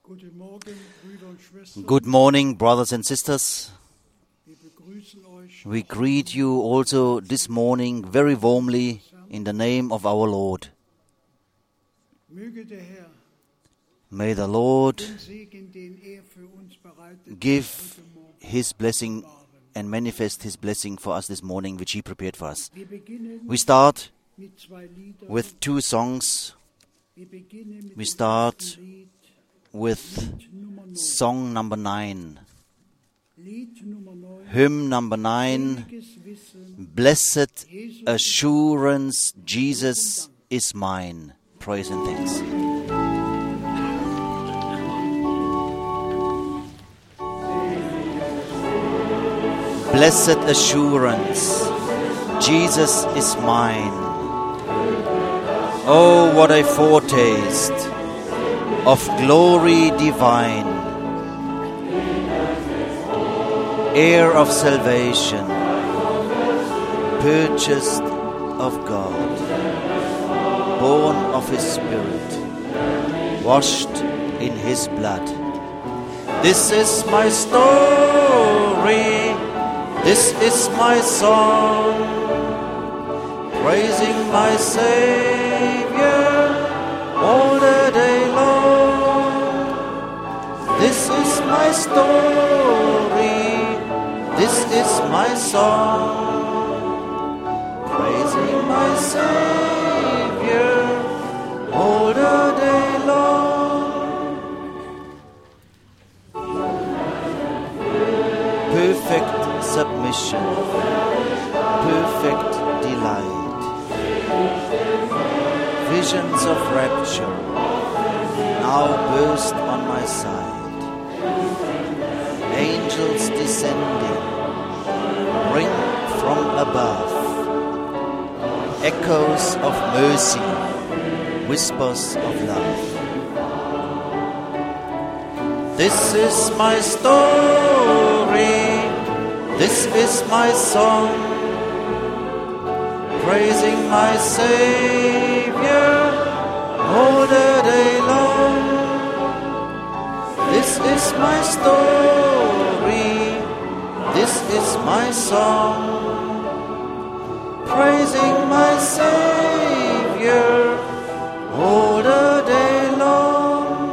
Good morning, brothers and sisters. We greet you also this morning very warmly in the name of our Lord. May the Lord give His blessing and manifest His blessing for us this morning, which He prepared for us. We start with two songs. We start with song number 9. Hymn number 9. Blessed assurance, Jesus is mine. Praise and thanks. Blessed assurance, Jesus is mine. Oh, what a foretaste of glory divine, heir of salvation, purchased of God, born of His Spirit, washed in His blood. This is my story. This is my song, praising my Savior all the day long. This is my story, this is my song, praising my Savior all the day long. Perfect submission, perfect delight, visions of rapture now burst on my side. Angels descending bring from above echoes of mercy, whispers of love. This is my story. This is my song, praising my Savior all the day long. This is my story, this is my song, praising my Savior all the day long.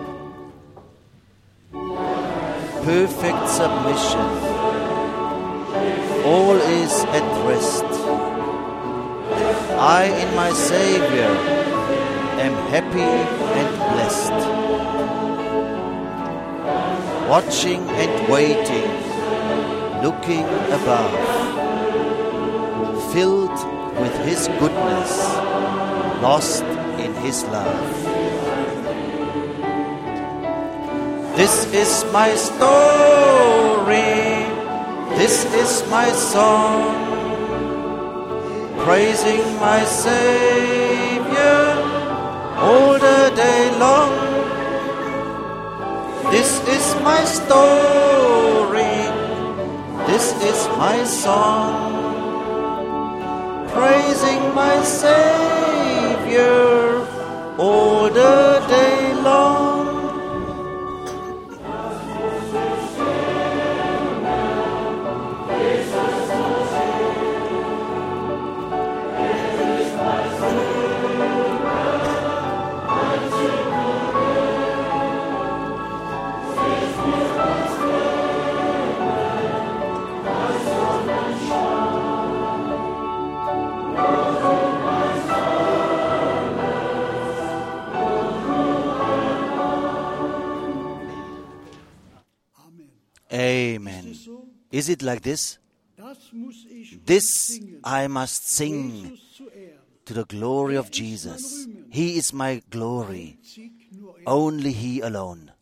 Perfect submission. All is at rest. I in my Savior am happy and blessed. Watching and waiting, looking above, filled with His goodness, lost in His love. This is my story. This is my song, praising my Savior all the day long. This is my story, this is my song, praising my Savior all the day long. Amen. Is it like this? This I must sing to the glory of Jesus. He is my glory, only He alone.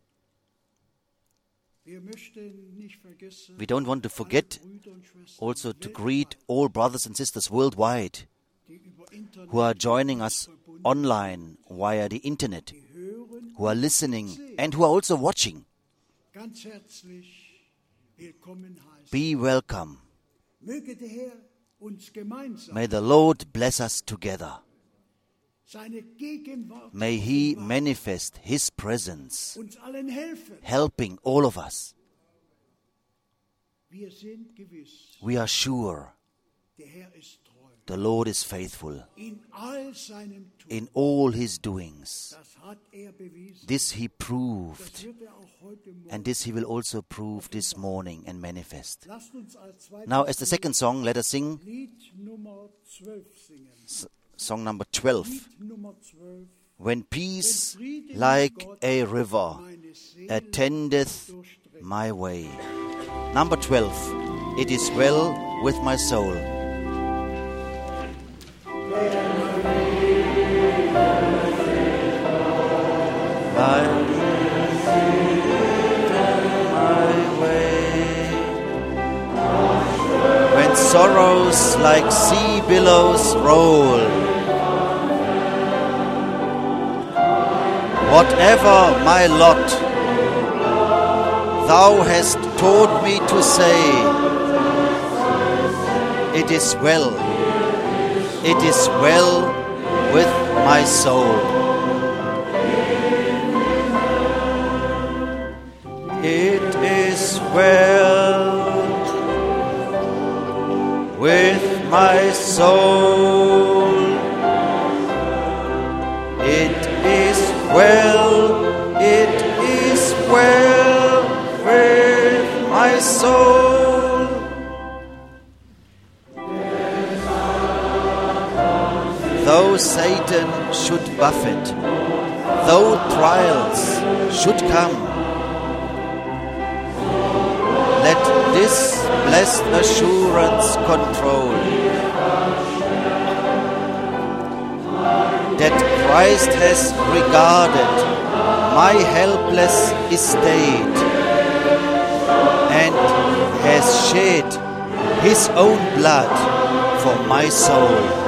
We don't want to forget also to greet all brothers and sisters worldwide who are joining us online via the internet, who are listening and who are also watching. Be welcome. May the Lord bless us together. May He manifest His presence, uns allen helfen. helping all of us. Wir sind gewiss, We are sure der Herr ist treu. the Lord is faithful In all seinem Tun, in all His doings. das hat bewiesen. This He Das proved, wird auch heute Morgen. and this He will also prove this morning and manifest. Lasst uns als zweites Now, as the second song, let us sing Lied Nummer 12 singen. song number 12. Lied Nummer 12. When peace like a river Meine Seele attendeth my way. Number 12. It is well with my soul. My way. When sorrows like sea billows roll, whatever my lot, Thou hast taught me to say, it is well with my soul. It is well with my soul. It is well with my soul. Though Satan should buffet, though trials should come, let this blessed assurance control, that Christ has regarded my helpless estate and has shed His own blood for my soul.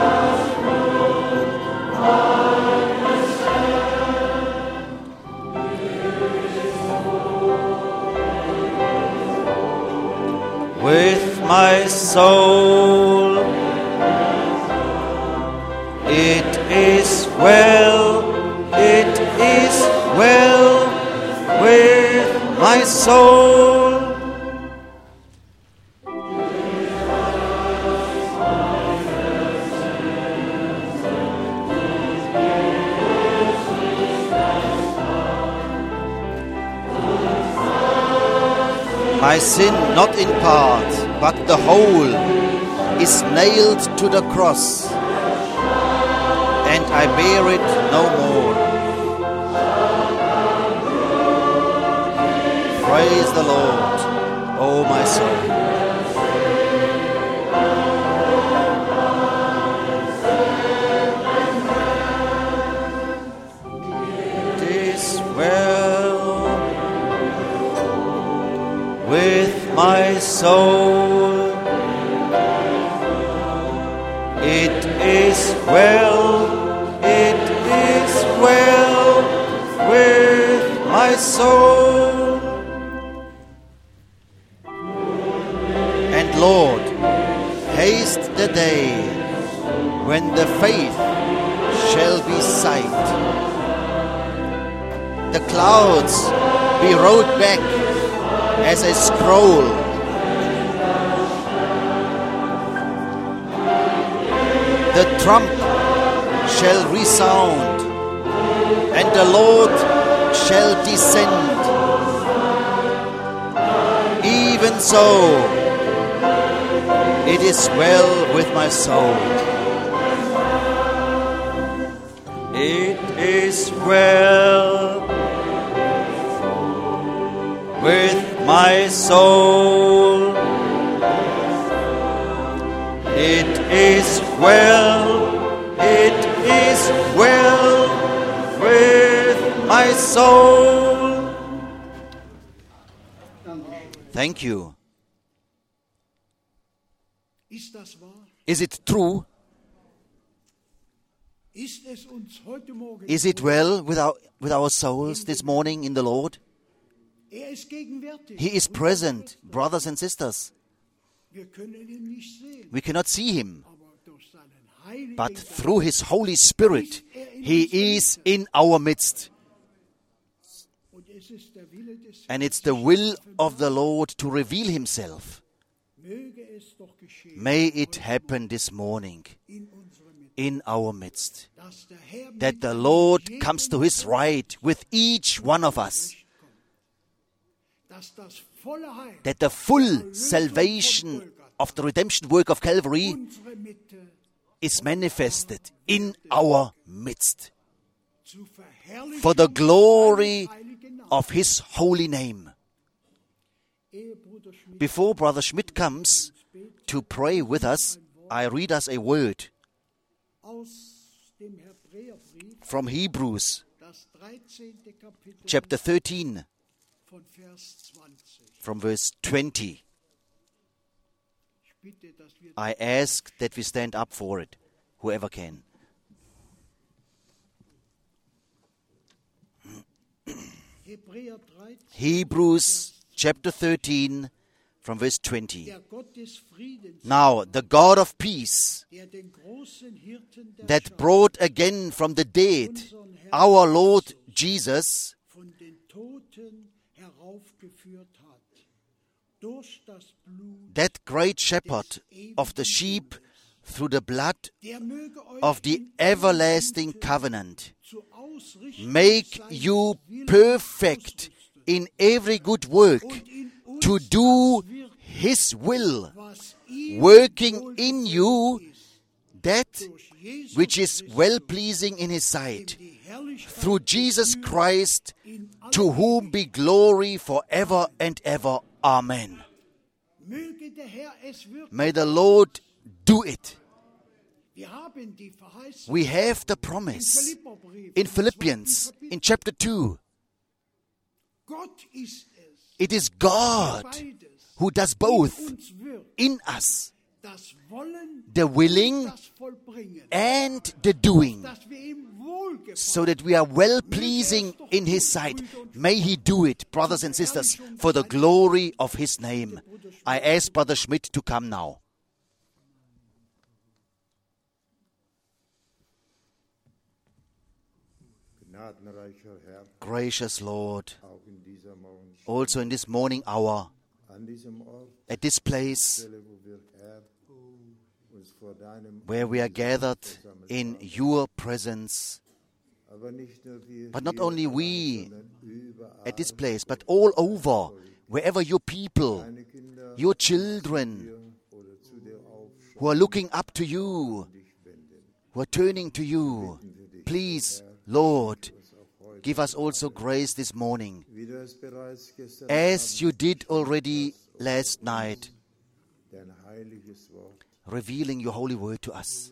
With my soul, it is well with my soul. My sin, not in part, but the whole, is nailed to the cross, and I bear it no more. Praise the Lord, O my soul. It is well with my soul. It is well with my soul. And Lord, haste the day when the faith shall be sight. The clouds be rolled back as a scroll. The trump shall resound, and the Lord shall descend. Even so, it is well with my soul. It is well with my soul. It is well with my soul. Thank you. Ist das wahr? Is it true? Ist es uns heute Morgen Is it well with our souls this morning in the Lord? ist gegenwärtig. He is present, brothers and sisters. Wir können ihn nicht sehen, We cannot see Him, aber durch seinen but through His Holy Spirit, He is in our midst. And it's the will of the Lord to reveal Himself. May it happen this morning in our midst, that the Lord comes to His right with each one of us, that the full salvation of the redemption work of Calvary is manifested in our midst for the glory of His holy name. Before Brother Schmidt comes to pray with us, I read us a word from Hebrews, chapter 13, from verse 20. I ask that we stand up for it, whoever can. Hebrews chapter 13 from verse 20. Now the God of peace, that brought again from the dead our Lord Jesus, that great shepherd of the sheep, through the blood of the everlasting covenant, make you perfect in every good work, to do His will, working in you that which is well-pleasing in His sight, through Jesus Christ, to whom be glory forever and ever. Amen. May the Lord do it. We have the promise in Philippians, in chapter 2. It is God who does both in us, the willing and the doing, so that we are well-pleasing in His sight. May He do it, brothers and sisters, for the glory of His name. I ask Brother Schmidt to come now. Gracious Lord, also in this morning hour, at this place where we are gathered in Your presence, but not only we at this place, but all over, wherever Your people, Your children, who are looking up to You, who are turning to You, please, Lord, give us also grace this morning, as You did already last night, revealing Your holy word to us,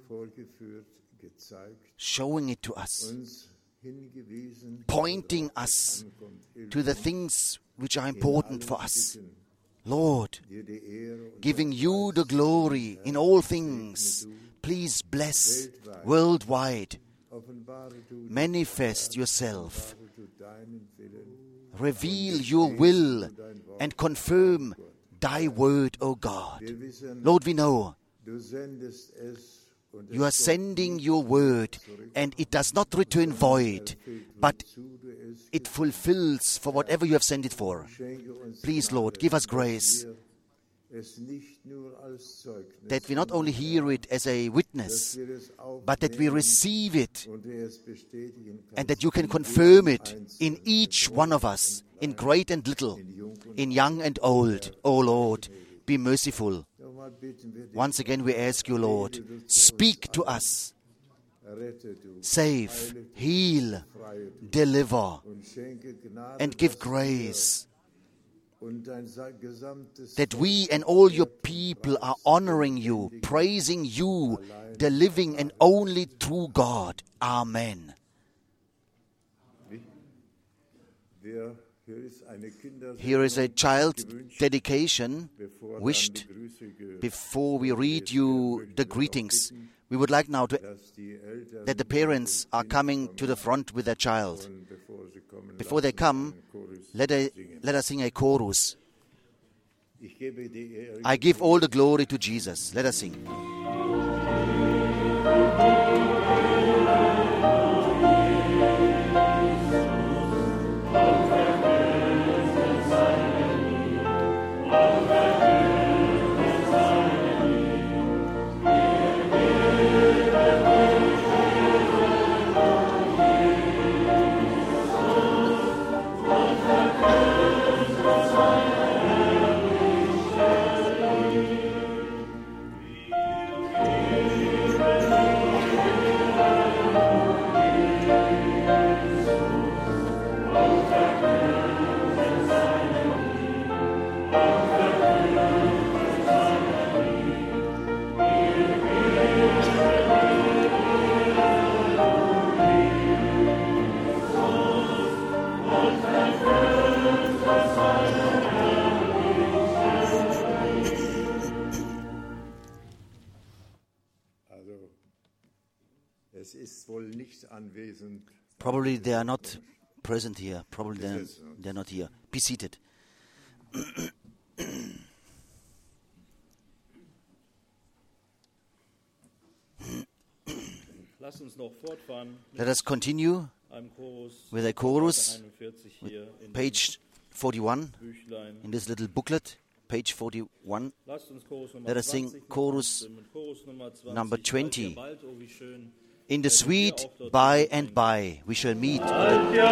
showing it to us, pointing us to the things which are important for us. Lord, giving You the glory in all things. Please bless worldwide. Manifest Yourself. Reveal Your will and confirm Thy word, O God. Lord, we know You are sending Your word, and it does not return void, but it fulfills for whatever You have sent it for. Please, Lord, give us grace, that we not only hear it as a witness, but that we receive it, and that You can confirm it in each one of us, in great and little, in young and old. O Lord, be merciful. Once again we ask You, Lord, speak to us, save, heal, deliver, and give grace, that we and all Your people are honoring You, praising You, the living and only true God. Amen. Here is a child dedication wished before we read you the greetings. We would like now that the parents are coming to the front with their child. Before they come, let us sing a chorus. I give all the glory to Jesus. Let us sing. nicht anwesend. Probably they are not present here. Probably they're not here. Be seated. Lass uns noch fortfahren Let us continue einem Chorus with a chorus, 41 hier in page 41, dem Büchlein. in this little booklet, page 41. Lasst uns Chorus Nummer Let us 20 sing noch chorus anstimmen. Chorus Nummer 20. number 20. Bald, oh wie schön. In the sweet by and by we shall meet. By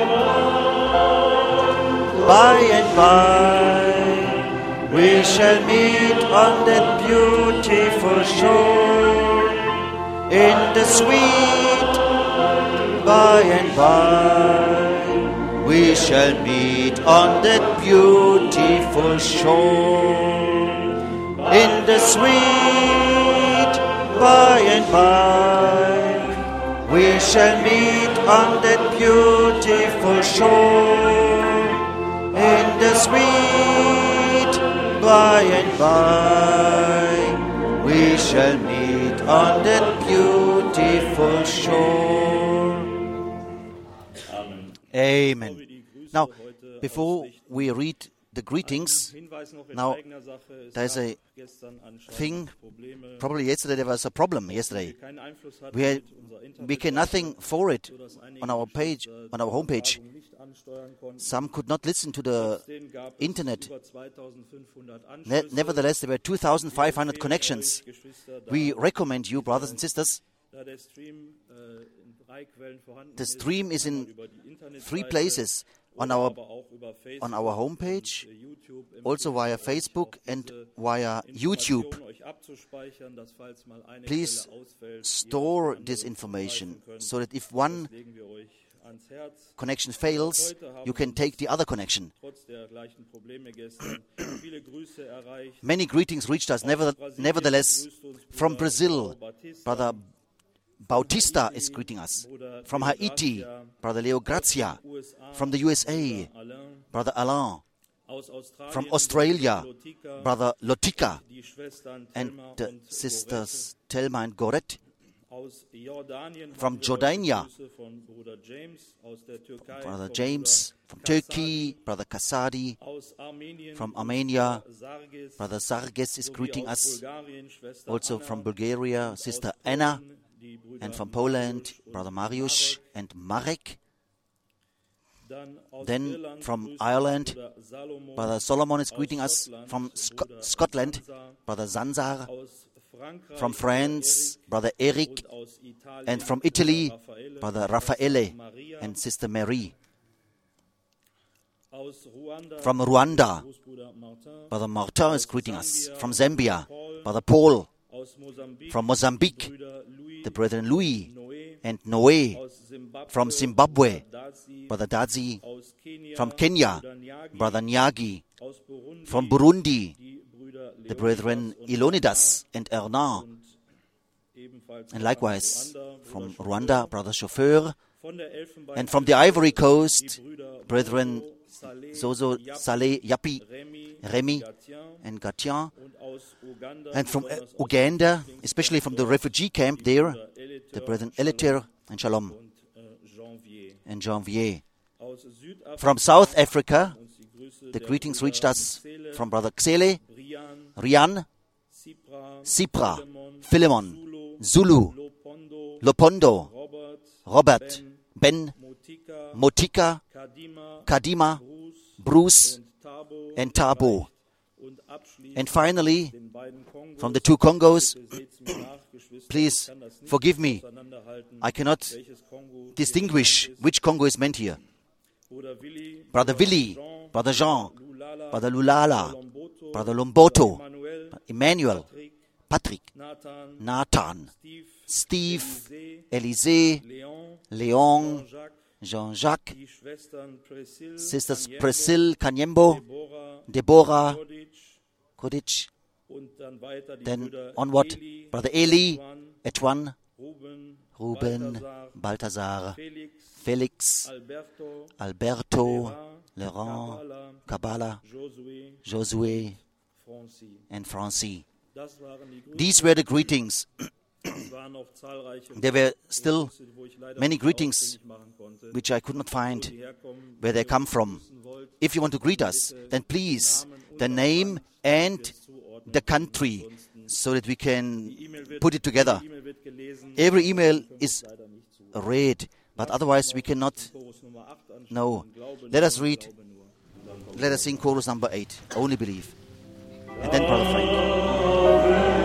and by we shall meet on that beautiful shore. In the sweet by and by we shall meet on that beautiful shore. In the sweet by and by we shall meet on that beautiful shore. In the sweet by and by we shall meet on that beautiful shore. Amen. Amen. Now, before we read the greetings, Hinweis noch in now eigener Sache. Es there's a gab gestern anscheinend thing. Probleme, Probably yesterday there was a problem. Yesterday keinen Einfluss hatten we mit unserer we can nothing for it sodass einige on our page, on our homepage. Übertragung nicht ansteuern konnten. Some could not listen to the Trotzdem gab es Internet. über 2500 Anschlüsse. Nevertheless, there were 2,500 connections. Geschwister, We recommend you, brothers and sisters. da der Stream in 3 Quellen vorhanden The ist, stream is einmal in über die Internetseite 3 places: on oder our aber auch über Facebook on our homepage, und, YouTube, also via Facebook and via YouTube. Informationen euch abzuspeichern, dass falls mal eine Please Quelle ausfällt, store ihr auf this andere information zugreifen könnt. so that if one Das legen wir euch ans Herz. connection fails, you can take the other connection. Trotz der gleichen Probleme gestern viele Grüße erreicht. Many greetings reached us. Nevertheless, from Brazil, Brother Bautista is greeting us. From Haiti, Brother Leo Grazia. From the USA, Alain Brother Alain. aus Australien, From Australia, Lotika, Brother Lotika. die Schwestern And Thelma the und sisters Thelma and Goret. aus Jordanien, From haben wir Jordania. Grüße von Bruder James, aus der Türkei, Brother vom James. Bruder From Kassadi, Turkey, Brother Kassadi. aus Armenien, From Armenia, Bruder Sargis, Brother Sarges is sowie greeting aus us. Bulgarien, Schwester Also Anna, from Bulgaria, und Sister aus Anna. Polen, die Brüder And from Poland, Mariusz und Brother Mariusz Marek. and Marek. Dann aus Then Irland from grüßt Ireland, Bruder Salomon, Brother Solomon is aus greeting us. Schottland, From Bruder Scotland, Sansa, Brother Zanzar. aus Frankreich, From Bruder France, Erik, Brother Eric. und aus Italien, And from Italy, Bruder Brother Schwester Raffaele Maria, and Sister Mary. aus Ruanda, From Rwanda, Großbruder Martin, Brother Martin is greeting us. From Zambia, Brother Paul. aus Mosambik, From Mozambique, Brüder Louis, the brethren Louis Noé, and Noe. aus Zimbabwe, From Zimbabwe, Dazi, Brother Dazi. aus Kenia, From Kenya, Bruder Nyagi, Brother Nyagi. aus Burundi, From Burundi, die Brüder the brethren Leonidas Ilonidas and Ernan. und ebenfalls And likewise Ruanda, from Bruder Rwanda, Brother Chauffeur. von der Elfenbein- And from the Ivory Coast, die Brüder brethren Saleh, Zozo, Yapi, Saleh, Yapi, Remy, Remy, Gatien and Gatian. und aus Uganda, And from besonders aus Uganda, especially from the refugee camp there, Brüder Eliter, the brethren Eliter and Shalom und Janvier. and Janvier. Aus Südafrika From South Africa, uns die Grüße the der greetings Brüder reached us Xele, from Brother Xele, Brian, Rian, Sipra, Sipra, Philemon, Philemon, Zulu, Lopondo, Lopondo, Robert, Robert, Ben, Motika, Motika, Kadima, Kadima, Bruce Bruce, und Tabo, and Tabo. und abschließend And finally, den beiden Kongos. from the two Congos, Bitte seht's mir nach, Geschwister, please ich kann das nicht forgive me. auseinanderhalten, I cannot welches Kongo distinguish gemeint ist. which Congo is meant here. Bruder Willi, Brother Willi, Jean, Brother Jean, Lulala, Brother Lulala, Lomboto, Brother Lomboto, Emmanuel, Emmanuel, Patrick, Patrick, Nathan, Nathan, Steve, Steve, Elisee, Elysée, Leon, Leon, Jean-Jacques, Jean-Jacques, die Schwestern Priscille, Sisters Kanyembo, Priscille, Kanyembo, Deborah, Deborah, Kodic, Kodic. und dann weiter die Then Brüder onward, Eli, Brother Eli, Juan, Etwan, Ruben, Ruben, Balthasar, Balthasar, Felix, Felix, Alberto, Alberto, Laurent, Laurent, Kabbalah, Kabbalah, Josué, Josué, Francis. and Francie. Das waren die Grüße. These were the greetings. There were still many greetings which I could not find where they come from. If you want to greet us, then please, the name and the country, so that we can put it together. Every email is read, but otherwise we cannot know. Let us sing chorus number 8, Only Believe. And then Brother Frank.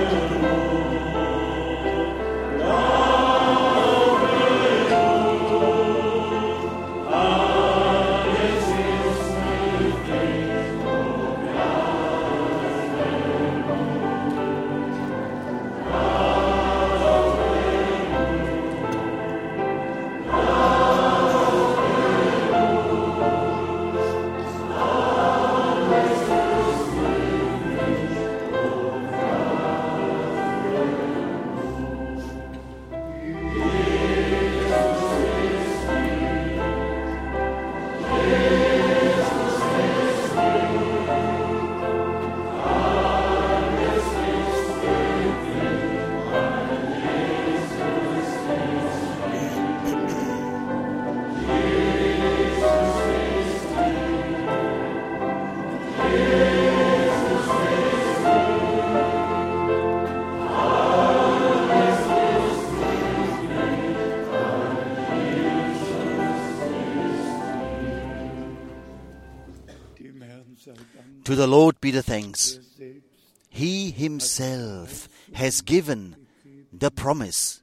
To the Lord be the thanks. He himself has given the promise.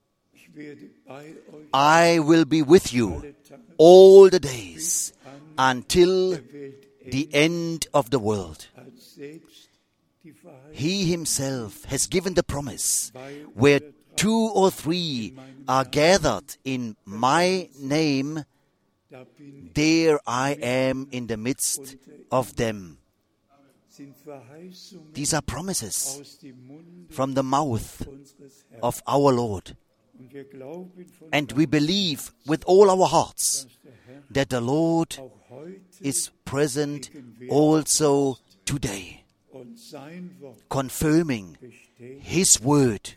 I will be with you all the days until the end of the world. He himself has given the promise. Where 2 or 3 are gathered in my name, there I am in the midst of them. These are promises from the mouth of our Lord. And we believe with all our hearts that the Lord is present also today, confirming His word.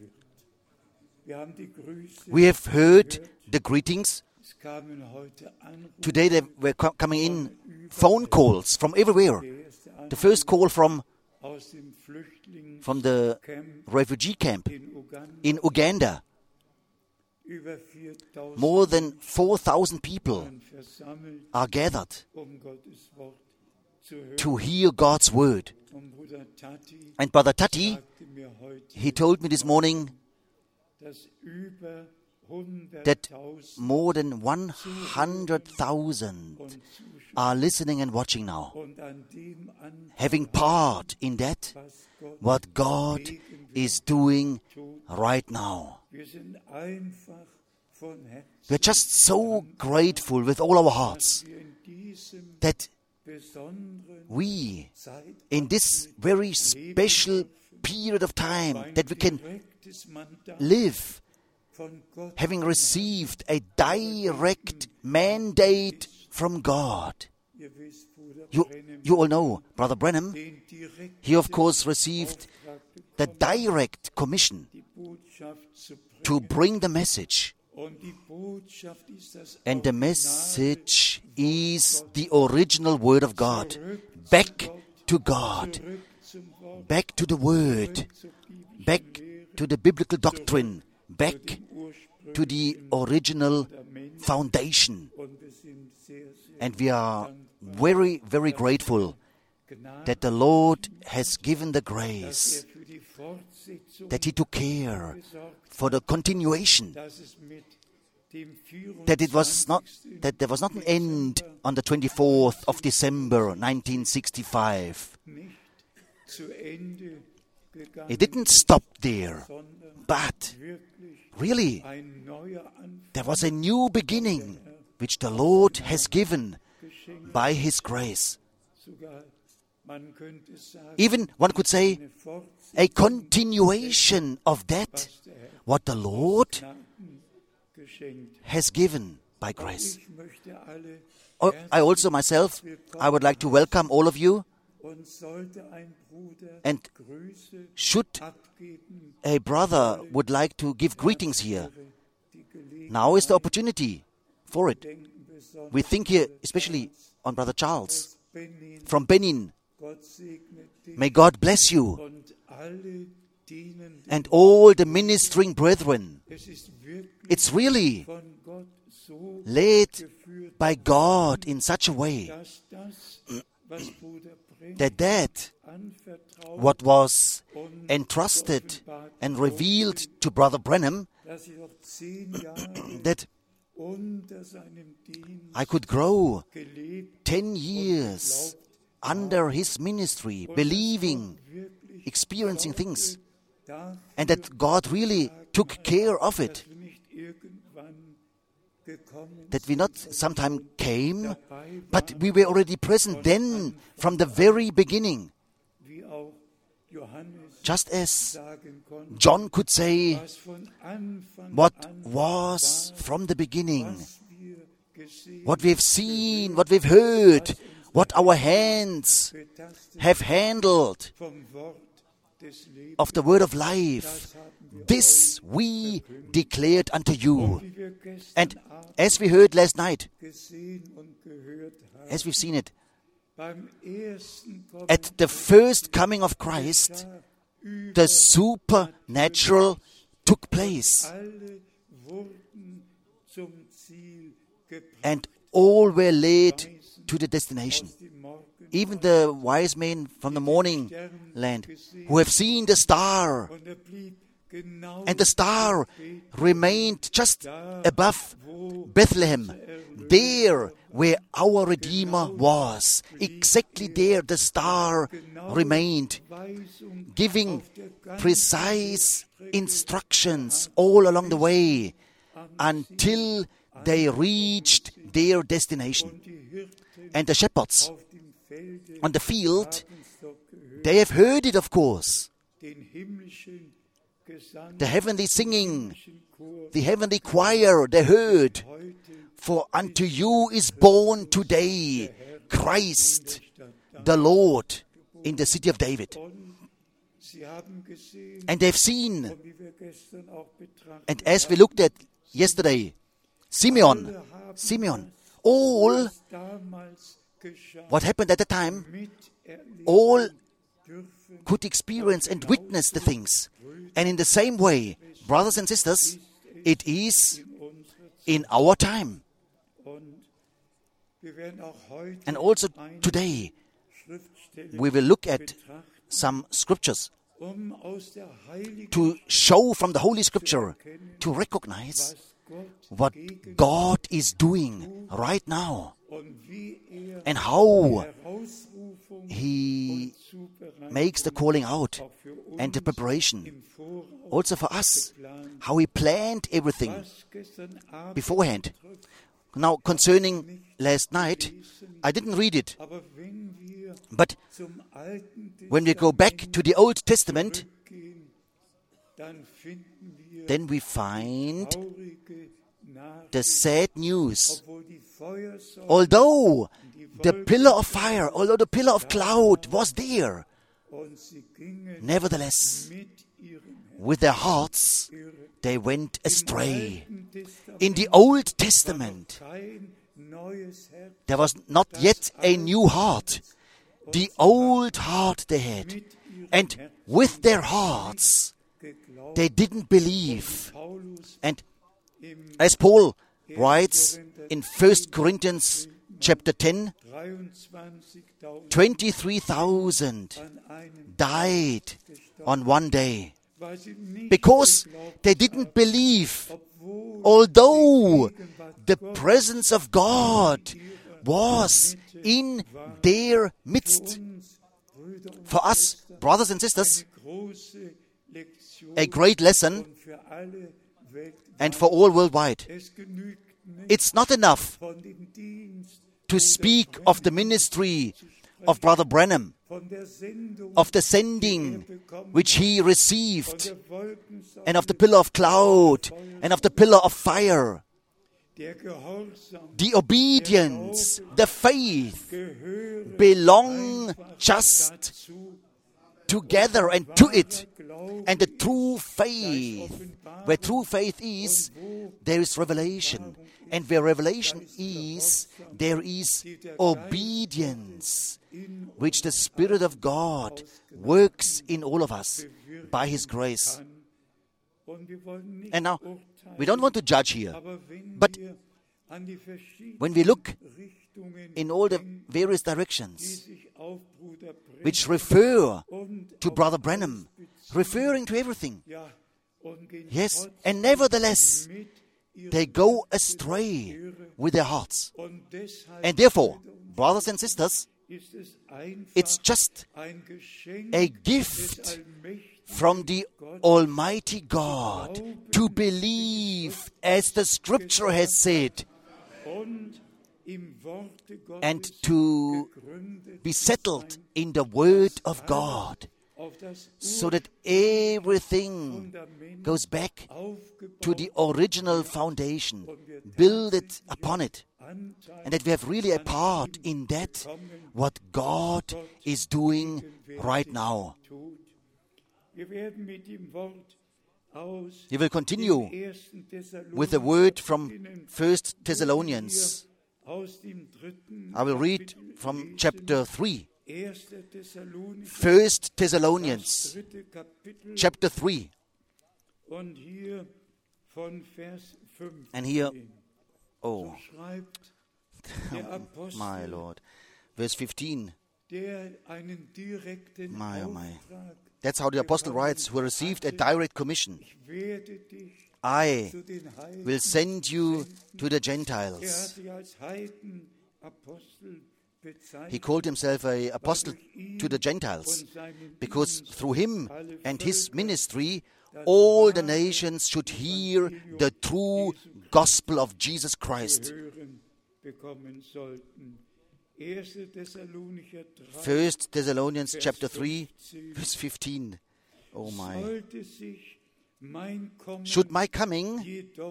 We have heard the greetings. Today there were coming in phone calls from everywhere. The first call from the refugee camp in Uganda. More than 4,000 people are gathered to hear God's word. And Brother Tati, he told me this morning that more than 100,000 are listening and watching now, having part in that, what God is doing right now. We're just so grateful with all our hearts that we, in this very special period of time, that we can live having received a direct mandate from God. You all know Brother Branham. He of course received the direct commission to bring the message. And the message is the original word of God. Back to God. Back to the word. Back to the biblical doctrine. Back to the original foundation. And we are very, very grateful that the Lord has given the grace, that He took care for the continuation, that there was not an end on the 24th of December 1965. It didn't stop there, but really there was a new beginning which the Lord has given by His grace. Even one could say a continuation of that, what the Lord has given by grace. I also myself, I would like to welcome all of you And should a brother would like to give greetings here, now is the opportunity for it. We think here especially on Brother Charles from Benin. May God bless you and all the ministering brethren. It's really led by God in such a way that what was entrusted and revealed to Brother Branham, that I could grow 10 years under his ministry, believing, experiencing things, and that God really took care of it. That we not sometime came, but we were already present then from the very beginning. Just as John could say what was from the beginning, what we've seen, what we've heard, what our hands have handled of the word of life. This we declared unto you. And as we heard last night, as we've seen it, at the first coming of Christ, the supernatural took place. And all were led to the destination. Even the wise men from the morning land who have seen the star, and the star remained just above Bethlehem, there where our Redeemer was. Exactly there the star remained, giving precise instructions all along the way until they reached their destination. And the shepherds on the field, they have heard it, of course. The heavenly singing, the heavenly choir, they heard, "For unto you is born today Christ the Lord in the city of David." And they've seen, and as we looked at yesterday, Simeon, all what happened at the time, all could experience and witness the things. And in the same way, brothers and sisters, it is in our time. And also today, we will look at some scriptures to show from the Holy Scripture, to recognize what God is doing right now and how He makes the calling out and the preparation. Also for us, how He planned everything beforehand. Now, concerning last night, I didn't read it. But when we go back to the Old Testament, then we find the sad news. Although the pillar of fire, although the pillar of cloud was there, nevertheless, with their hearts, they went astray. In the Old Testament, there was not yet a new heart. The old heart they had. And with their hearts, they didn't believe. And as Paul writes in 1 Corinthians chapter 10, 23,000 died on one day because they didn't believe, although the presence of God was in their midst. For us, brothers and sisters, a great lesson, and for all worldwide. It's not enough to speak of the ministry of Brother Branham, of the sending which he received, and of the pillar of cloud, and of the pillar of fire. The obedience, the faith belong come just together and to it. And the true faith, where true faith is, there is revelation. And where revelation is, there is obedience, which the Spirit of God works in all of us by His grace. And now, we don't want to judge here, but when we look in all the various directions which refer to Brother Branham, referring to everything, yes, and nevertheless, they go astray with their hearts. And therefore, brothers and sisters, it's just a gift from the Almighty God to believe as the Scripture has said, and to be settled in the Word of God, so that everything goes back to the original foundation, build it upon it, and that we have really a part in that, what God is doing right now. We will continue with the word from 1 Thessalonians. I will read from chapter 3. 1 Thessalonians, chapter 3. And here, oh, my Lord, verse 15. My, oh my. That's how the apostle writes, who received a direct commission. I will send you to the Gentiles. He called himself an apostle to the Gentiles, because through him and his ministry, all the nations should hear the true gospel of Jesus Christ. 1 Thessalonians chapter 3, verse 15. Oh my. Should my coming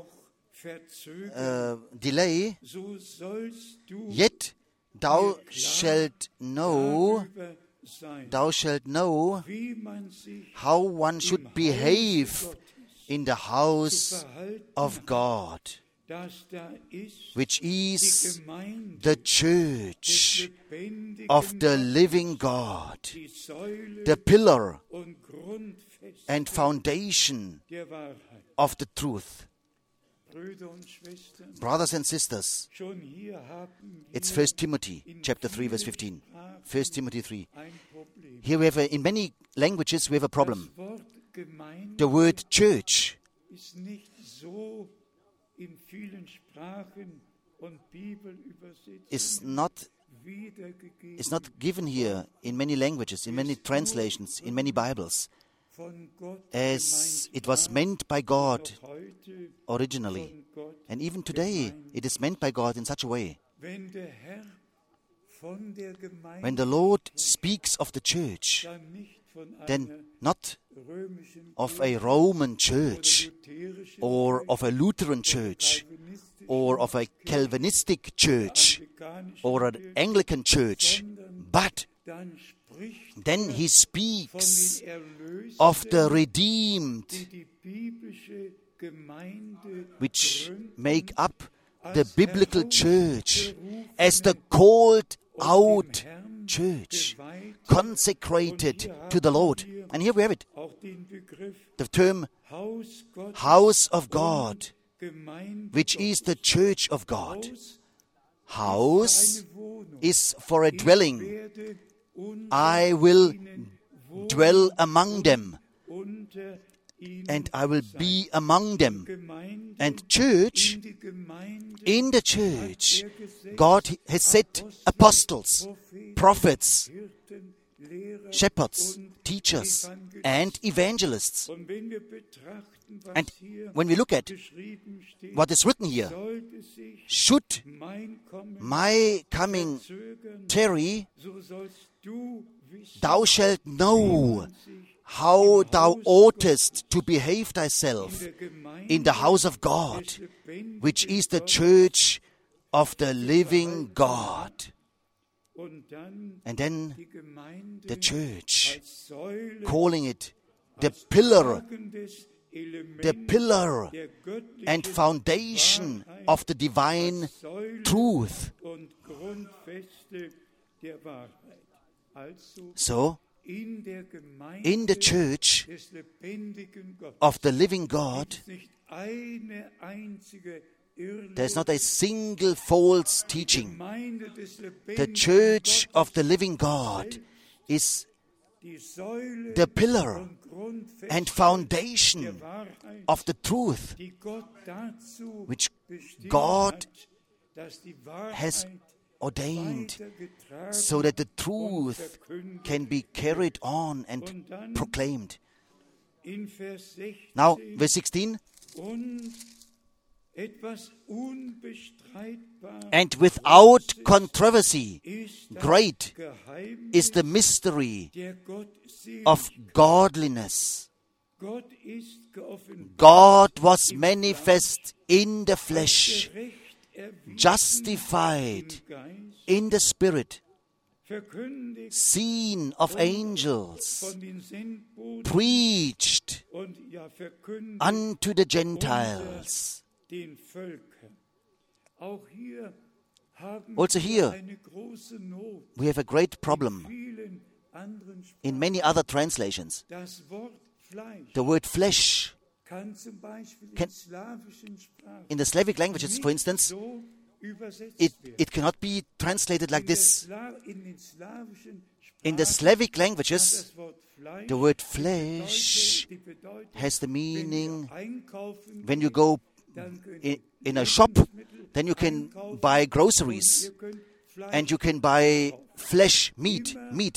delay, yet thou shalt know how one should behave in the house of God, which is the church of the living God, the pillar and foundation of the truth. Brothers and sisters, it's 1 Timothy chapter 3 verse 15. 1 Timothy 3. Here we have, in many languages, we have a problem. The word church is not given here in many languages, in many translations, in many Bibles, as it was meant by God originally. And even today, it is meant by God in such a way. When the Lord speaks of the church, then not of a Roman church, or of a Lutheran church, or of a Calvinistic church, or an Anglican church, but then he speaks of the redeemed, which make up the biblical church as the called out church, consecrated to the Lord. And here we have it. The term house of God, which is the church of God. House is for a dwelling. I will dwell among them, and I will be among them. And church, in the church, God has set apostles, prophets, shepherds, teachers, and evangelists. And when we look at what is written here, should my coming tarry, thou shalt know how thou oughtest to behave thyself in the house of God, which is the church of the living God. And then die Gemeinde the church, als Säule, calling it the als pillar tragendes Element the pillar der göttlichen and foundation Wahrheit, of the divine als Säule truth. und Grundfeste der Wahrheit. Also So, in der Gemeinde in the church des lebendigen Gottes of the living God, ist nicht eine einzige there's not a single false teaching. Gemeinde des The lebendigen church Gottes, of the living God is die Säule the pillar und Grundfeste and der foundation Wahrheit, of the truth die Gott dazu which bestimmt God hat, dass die Wahrheit has ordained weitergetragen so that the und truth verkündigt can be carried on and Und dann proclaimed. in Vers 16 Now, verse 16. und etwas unbestreitbar And without controversy, ist das great Geheimnis is the mystery der Gottseligkeit. of godliness. Gott ist geoffenbart, God was manifest in the flesh, gerecht erwiesen justified im Geist, in the spirit, verkündigt seen of angels, von den Sendboten preached und ja verkündigt unto the Gentiles. den Völkern. Auch hier haben Also wir here, eine große Not We have a great in problem vielen anderen Sprachen. in many other translations. Das Wort Fleisch The word flesh kann zum Beispiel Can- in slawischen Sprachen in the Slavic languages, for nicht instance, so übersetzt it werden. cannot be translated like this. In den slawischen In the Sprachen Slavic hat languages, das Wort Fleisch the word die flesh Bedeutung, has the wenn meaning wir einkaufen when you gehen, go dann können in wir a shop, Lebensmittel then you can einkaufen buy und groceries wir können Fleisch and you can buy kaufen. flesh, meat.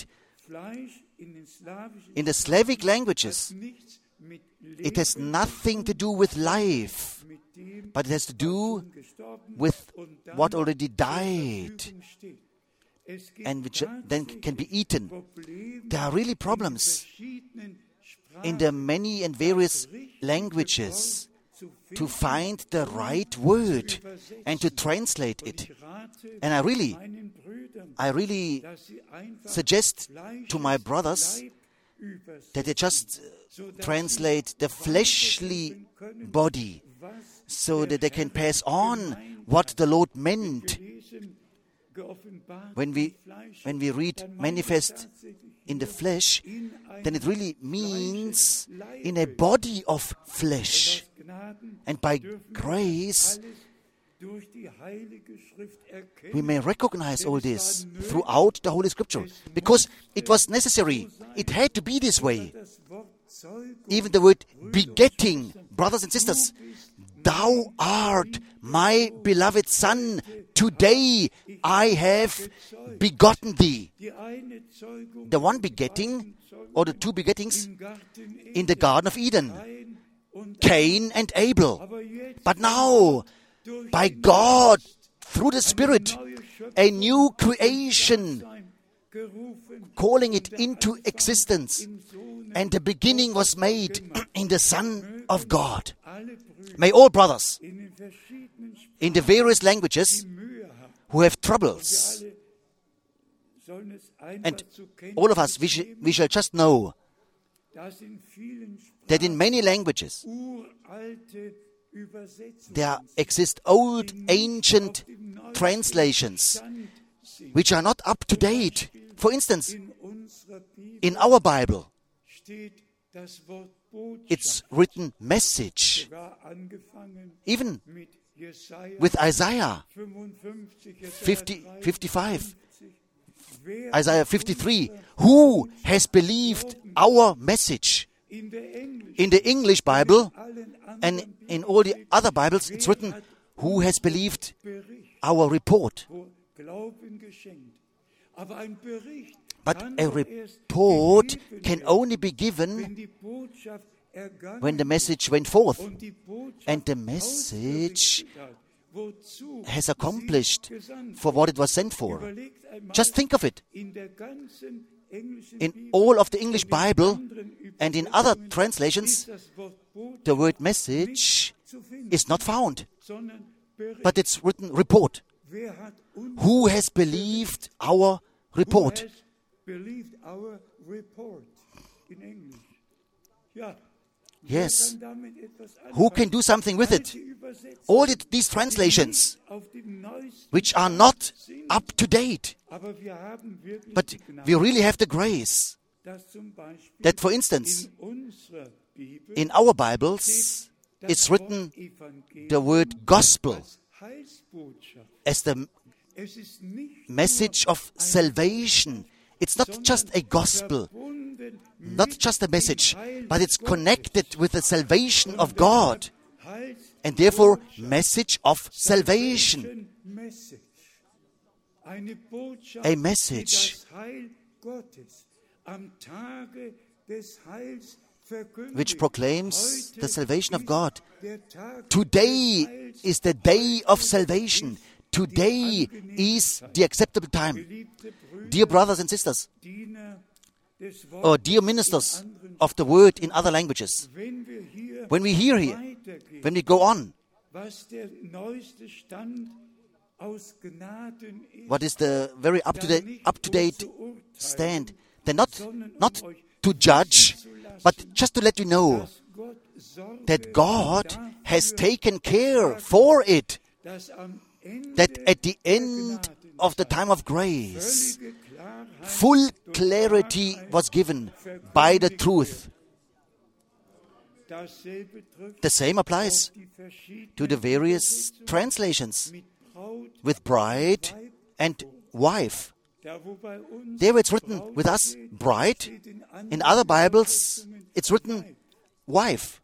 Fleisch in den slawischen In the Slavic hat languages, nichts mit it has Leben nothing to do with life, mit dem, but it has to do was schon gestorben with und dann what already zur died Verfügung steht. Es gibt and which then can be tatsächlich eaten. Probleme There are really in problems verschiedenen in the Sprachen, many and various das richtige languages Wort zu to finden find the und right zu word übersetzen. and to translate Und it. ich rate And meinen Brüdern, I really dass sie einfach suggest Fleisch to my als brothers Leib übersetzen, that they just sodass sie translate the fleshly weitergeben können, body was so der that they can Herr pass on gemeint what hat. the Lord meant Wir lesen, geoffenbart when we im Fleisch, when we read dann meint es manifest tatsächlich in the hier flesh, in then it einem really means Fleisches in a Leibe. body of Und flesh. aus Gnaden And by dürfen wir grace, alles durch die Heilige Schrift erkennen. we may recognize all this throughout the Holy Scripture because it was necessary. It had to be this way. Das Wort Zeugung, Even the word begetting, brothers and sisters, thou art my beloved Son. Today I have begotten thee. die eine Zeugung The one begetting, or the two begettings, im Garten in the Garden of Eden, Eden und Cain and Abel. aber jetzt But now, durch by den God, through the Spirit, neue Schöpfung a new creation, sein, gerufen calling it into existence. im Sohne. And the beginning was made in the Son of God. Alle Brüder May all brothers in den verschiedenen Sprachen in the various languages Mühe haben. who have troubles, Alle sollen es einfach and zur Kenntnis all of us, we nehmen, shall just know dass in vielen that in many languages uralte Übersetzungen there exist old, ancient translations which are not up to date. For instance, in unserer Bibel in our Bible, steht das Wort Botschaft, it's written message, sogar angefangen even mit Jesaja with Isaiah 55, Jesaja 50, 55, 53. Wer Isaiah 53. Who has believed our message? in der Englisch, In the English Bible allen and anderen in all the other Bibles, it's written, who has believed Bericht, our report? wo Glauben geschenkt. Aber ein Bericht But kann a doch erst report gegeben can werden, only be given wenn die Botschaft ergangen when the ist message went forth und die Botschaft and the message ausgerichtet hat, wozu has sie accomplished gesandt for what it was sent for. Überlegt einmal, Just think of it. in der ganzen englischen In Bibel all of the English und in Bible anderen and in other Übersetzungen translations, ist das Wort Botschaft the word nicht message zu finden, is not found, sondern Bericht. but it's written report. wer hat uns Who has believed our report? Who has believed our report in English? Ja. Yes. Wer kann damit etwas Who can anfangen? do something with it? Alte Übersetzungen, All these translations, die auf dem neuesten which are not sind. up to date, Aber wir haben wirklich but die Gnade, we really have the grace dass zum Beispiel that, for instance, in unserer Bibel in our Bibles, das it's written Wort Evangelium the word gospel als Heilsbotschaft. as the Es ist nicht message of salvation. It's not just a gospel, verbunden not mit just a message, dem Heil but it's Gottes, connected with the salvation of God, Heils- and therefore message of salvation. Message. Eine Botschaft, A message. die das Heil Gottes am Tage des Heils verkündigt. Which proclaims Heute the salvation of ist God. der Tag Today des Heils. is the day of salvation. Today is the acceptable time. Geliebte Brüder, Dear brothers and sisters, Diener des or Wortes dear in ministers anderen of the word in other languages, Wenn wir hier when we hear here, weitergehen, when we go on, was der neueste Stand aus Gnaden ist, what is the very dann nicht up-to-date zu urteilen, stand? Then not sondern not euch to judge, zu lassen, but just to let you know dass Gott Sorge that God dafür has taken care for it, dass am Ende that at the der end Gnadenzeit of the time of grace, völlige Klarheit full durch clarity Wahrheit was given verkündigt by the wird. truth. Dasselbe trifft The same applies auf die verschiedenen to the various Übersetzungen translations mit Braut, with bride Weib, and wife. da wo bei uns There it's written Braut with us, steht, bride. steht in anderen In other Bibles, Übersetzungen it's written Weib. wife.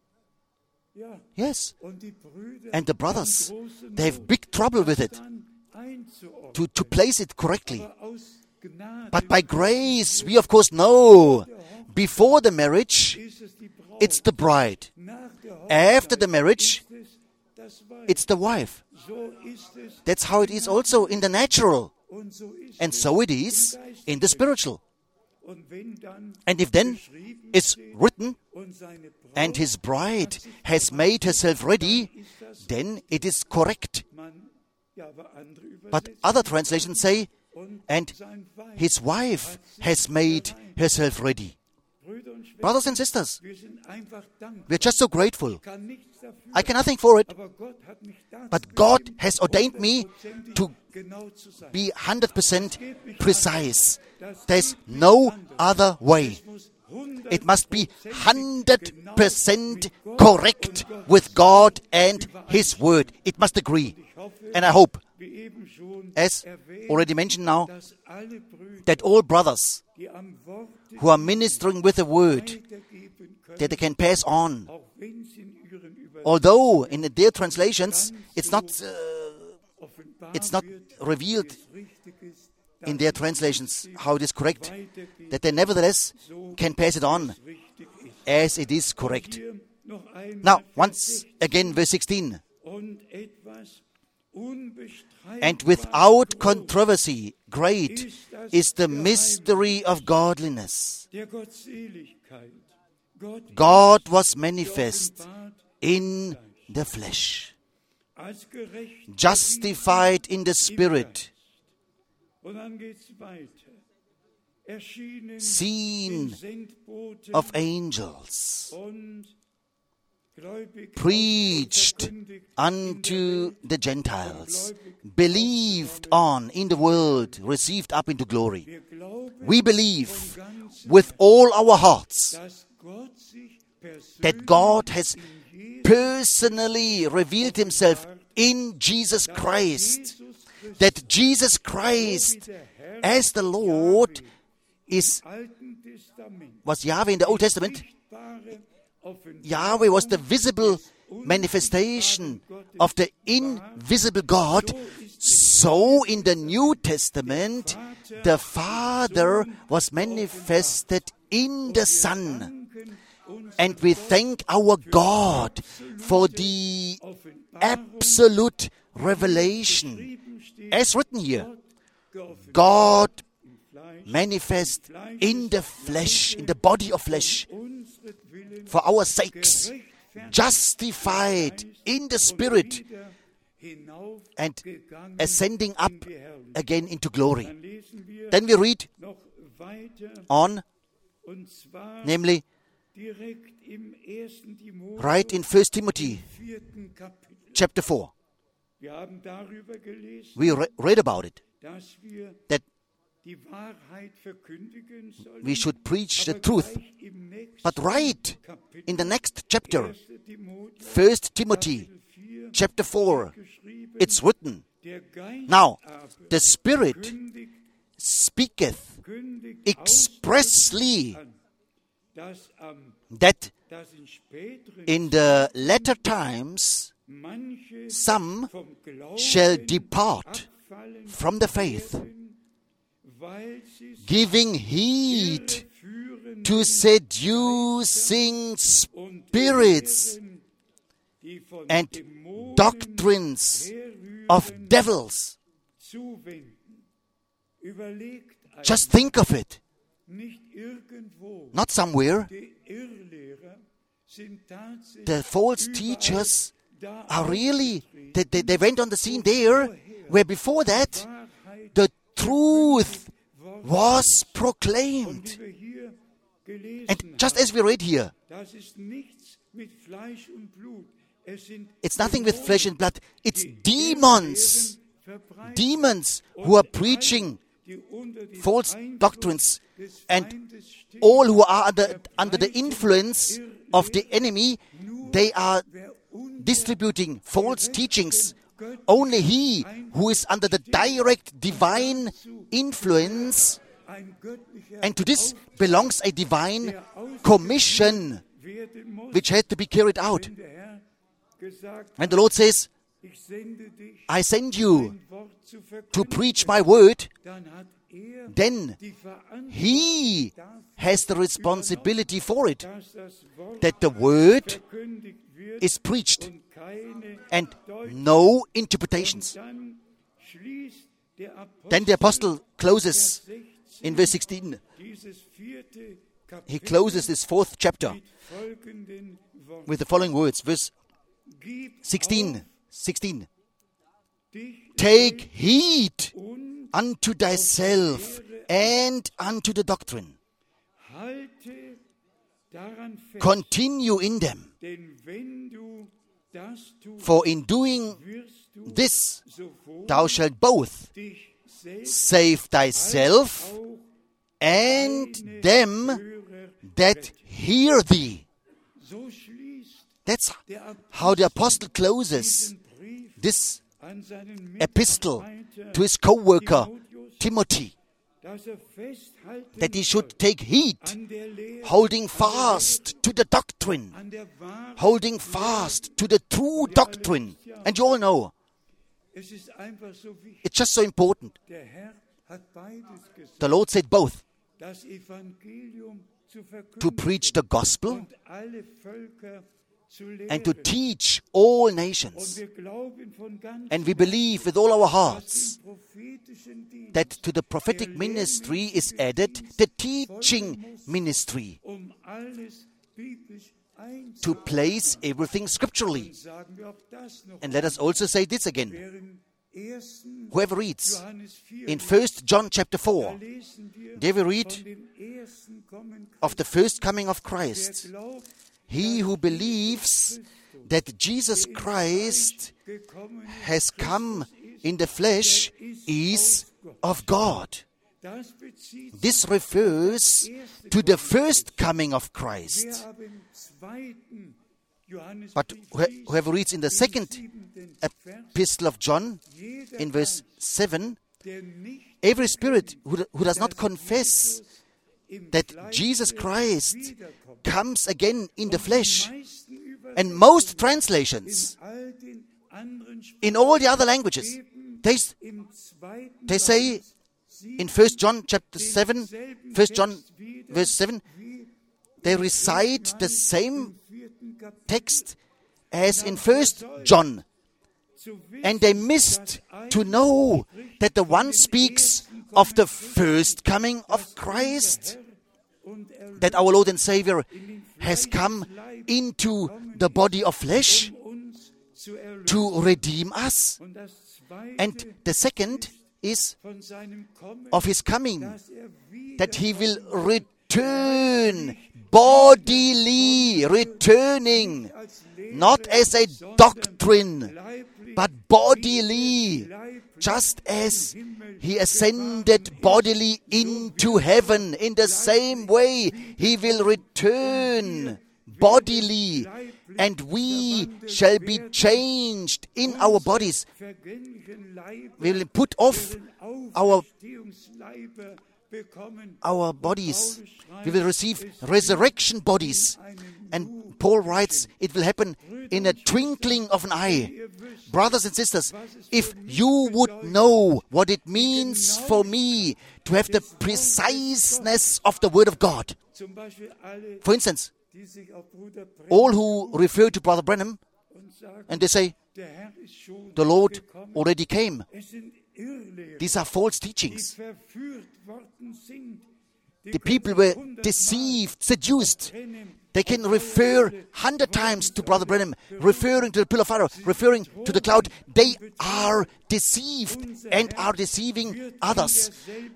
Ja. Yes. Und die Brüder And the brothers, haben große they have Not, big trouble with das it, dann einzuordnen. to place it correctly. Aber aus Gnade But by grace, we of course know, before the marriage, ist es die Braut. it's the bride. Nach der After Hochzeit the marriage, ist es das Weib. it's the wife. So ist es That's how it is also in the natural. und so ist And es so it is in the spiritual. Und wenn dann And if then geschrieben it's steht, written, und seine Braut and his bride has made herself ready, ist das then it is correct. Mann. Ja, aber andere But Übersetzungen other translations say, und and sein Weib. his wife has made herself ready. Brüder und Schwestern, Brothers and sisters, wir sind einfach dankbar. we're just so grateful. Ich kann nichts dafür, I can nothing for it, aber Gott hat mich dazu but God bestimmt, has ordained me 100% to genau zu sein. be 100% precise. There's no other way. Es muss It must be 100% 100% correct with God and His Word. It must agree. And I hope, wie eben schon as erwähnt, already mentioned now, dass alle Brüder, that all brothers die am Wort who are ministering with the Word, weitergeben können, that they can pass on. auch wenn sie in ihren Although in their translations, it's not offenbar it's not wird, revealed wie es richtig ist, in their translations how it is correct, that they nevertheless can pass it on richtig ist. as it is correct. Hier noch einmal Now, Vers once 16. again, verse 16. Und etwas unbestreitbar And without groß controversy, great is the mystery of godliness. der Gottseligkeit. Gott God ist was manifest geoffenbart in the flesh, als gerecht justified in the spirit, Und dann geht's weiter. Erschienen seen den Sendboten of angels, und gläubig preached verkündigt unto the Gentiles, believed on in the world, received up into glory. Wir glauben We believe von ganzem with all our hearts dass Gott sich that God persönlich has in Jesus personally revealed himself in Jesus Christ, that Jesus Christ as the Lord is Alten Testament was Yahweh in the Old Testament. sichtbare Offenbarung Yahweh was the visible manifestation of the invisible God. So in the New Testament, the Father was manifested in the Son. And we thank our God for the absolute revelation. As written here, God manifest in the flesh, in the body of flesh, for our sakes, justified in the spirit, and gegangen ascending up in die Herrlichkeit. again into glory. Dann lesen wir Then we read noch weiter, on, und zwar namely direkt im 1. Timotheus, right in 1 Timothy 4. Kapitel. chapter 4. Wir haben darüber gelesen, We read about it, dass wir that die Wahrheit verkündigen sollen. we should preach the aber truth. gleich im nächsten But right Kapitel, in the next chapter, 1. Timotheus, 1 Timothy Kapitel 4, chapter 4, geschrieben, it's written, der Geist now aber the Spirit kündigt speaketh expressly an, dass that in späteren in the latter times manche some vom Glauben shall depart abfallen from the faith, werden, weil sie giving heed führen to seducing spirits die von and Dämonen doctrines herrühren, of devils. zuwenden. Überlegt Just think of it. nicht irgendwo. Not somewhere. Die Irrlehrer sind tatsächlich The false überall teachers da are really, aufgetreten. they went on the scene there, where before that Wahrheit the truth worden. was Und proclaimed. wie wir hier gelesen And just haben, as we read here, das ist nichts mit Fleisch und Blut. Es sind it's nothing with flesh and blood. It's die demons. Irrlehren verbreiten. Demons Und who are alle, preaching die unter dem false Einfluss doctrines, des and Feindes stehen, all who are under the verbreiten influence of the enemy, nur they are wer unter distributing false teachings. Only he who is under the direct divine influence, ein göttlicher and to this belongs a divine commission werden muss, which had to be carried out. wenn der Herr gesagt When the Lord says, ich sende dich, I send you ein Wort zu to verkünden, preach my word, dann hat then die Verantwortung, he has the responsibility for it, dass das Wort that the word verkündigt wird is preached und keine and Deutung. no interpretations. Dann schließt der Then the apostle closes 16 in verse 16. dieses 4. He Kapitel closes this 4th chapter mit folgenden Worten. with the following words. Verse Gib 16. auf 16. dich Take heed und unto thyself and unto the doctrine. halte daran fest, Continue in them. denn wenn du das tust, For in doing wirst du this, sowohl thou shalt both dich selbst save thyself auch and deine them Hörer that hear thee. so schließt That's der Apostel how the apostle closes diesen Brief this an seinen epistle Mitarbeiter to his co-worker Timotheus, Timothy, dass festhalten that he soll should take heed, an der Lehre, holding fast to the doctrine, an der Wahrheit. holding fast to the true doctrine. And you all know, Es ist einfach so wichtig. it's just so important. Der Herr hat beides gesagt. The Lord said both, Das Evangelium zu to verkündigen preach the gospel und alle Völker zu lehren. and to teach all Und nations. wir glauben von ganzem And we believe with all our Herzen, hearts dass im prophetischen Dienst that to the prophetic ministry is added the teaching ministry, alles biblisch to place everything scripturally. sagen wir auch das noch. And let us also say this again. Während 1. Whoever reads Johannes 4, in 1 John chapter 4, lesen wir there we read von dem ersten Kommen of the first coming of der Christ. glaubt, He who believes that Jesus Christ gekommen ist, has come in the flesh is of God. das bezieht sich. This refers to the first coming of Wir Christ. haben 2. Johannes But whoever reads in the second epistle of John, in verse 7, der nicht every spirit who does not confess that Jesus Christ comes again in the flesh, meisten über and most translations all den anderen in all the other languages, they im 2. they say in 1 John chapter 7, 1 John verse 7, they recite the same 4. Kapitel text as in 1 John, zu wissen, and they missed to know that the one speaks of the first coming of Christ, und that our Lord and Savior has come into the body of flesh uns zu erlösen. to redeem us. Und das And the second is von seinem Kommen, of his coming, dass wieder that he will return bodily, returning, als Lehrer, not as a sondern doctrine, leiblich, but bodily, leiblich just as im Himmel he ascended bodily into heaven. In the same way, he will return bodily, and we shall be changed in our bodies. vergänglichen Leibe, We will put off our Auferstehungsleiber bekommen. bodies. We will receive resurrection bodies. And Paul writes, it will happen in a twinkling of an eye. Brothers and sisters, if you would know what it means for me to have the preciseness of the Word of God. Zum Beispiel alle, For instance, die sich auf Bruder Branham all who refer to Brother Branham und sagen, and they say, der Herr ist schon the Lord gekommen. already came. Es sind Irrlehrer, These are false die teachings. verführt worden sind. Die The können people were 100-mal deceived, seduced. trennen. They can refer 100 times to Brother Branham, referring to the pillar of fire, referring to the cloud. They are deceived and are deceiving others.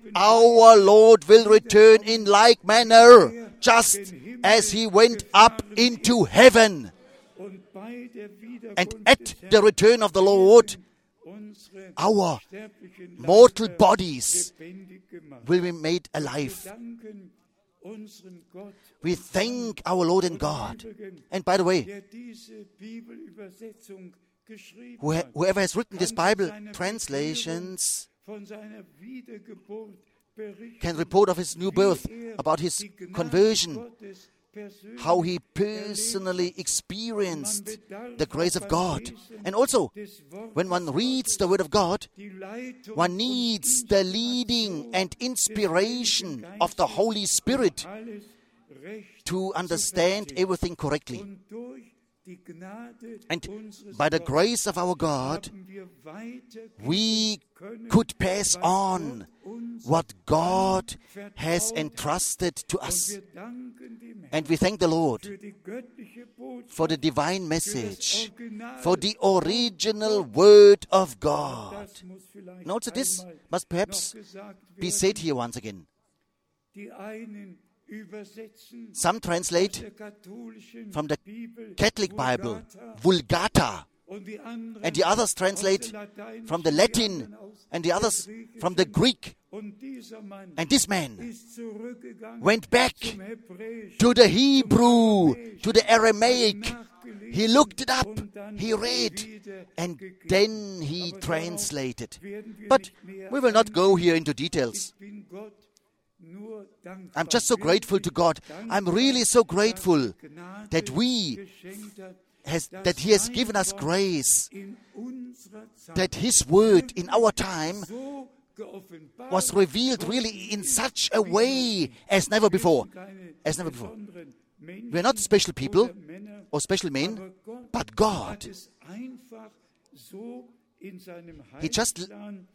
Our Lord will return in like manner, just as he went up into heaven. Und bei der And Wiederkunft at des the return of the Lord, unsere our sterblichen mortal Leiber bodies lebendig gemacht. will be made alive. Danken unseren Gott, We thank our Lord and God. And by the way, der diese Bibelübersetzung geschrieben hat. whoever has written this Kann Bible von seiner translations von seiner Wiedergeburt berichten, can report of his new birth, wie about his die Gnade conversion, Gottes persönlich how he erlebt personally hat. experienced Man bedarf the grace of beim God. Lesen And also, des Wortes when one reads the Word of God, die Leitung one und needs the leading and inspiration of the Holy Spirit alles recht to zu understand verstehen. everything correctly. Und durch die Gnade And unseres by the Gottes grace of our God, haben wir weitergeben we können, could pass was on Gott uns what God has anvertraut hat. entrusted to Und us. wir danken dem Herrn And we thank the Lord für die göttliche Botschaft, for the divine für das message, Original. for the original Word of God. Das muss vielleicht And also this einmal must perhaps noch gesagt be werden. said here once again. Die einen übersetzen Some aus translate der katholischen from the Bibel Catholic Bible, Vulgata, Vulgata, und die anderen and the others aus translate der Lateinischen, from the die Latin, anderen aus and the der others from the Griechischen. Greek. Und dieser Mann And this man ist zurückgegangen went back zum Hebräischen, to the Hebrew, zum to the Aramäischen, Aramaic. nachgelesen He looked it up, und dann he read, wieder and gegeben. then he Aber darauf translated. werden wir But nicht mehr we will not go eingehen. here into details. Ich bin Gott nur dankbar. I'm just so grateful to God. I'm really so grateful that we that He has given us grace, that His Word in our time was revealed really in such a way as never before. As never before. We're not special people or special men, but God. He just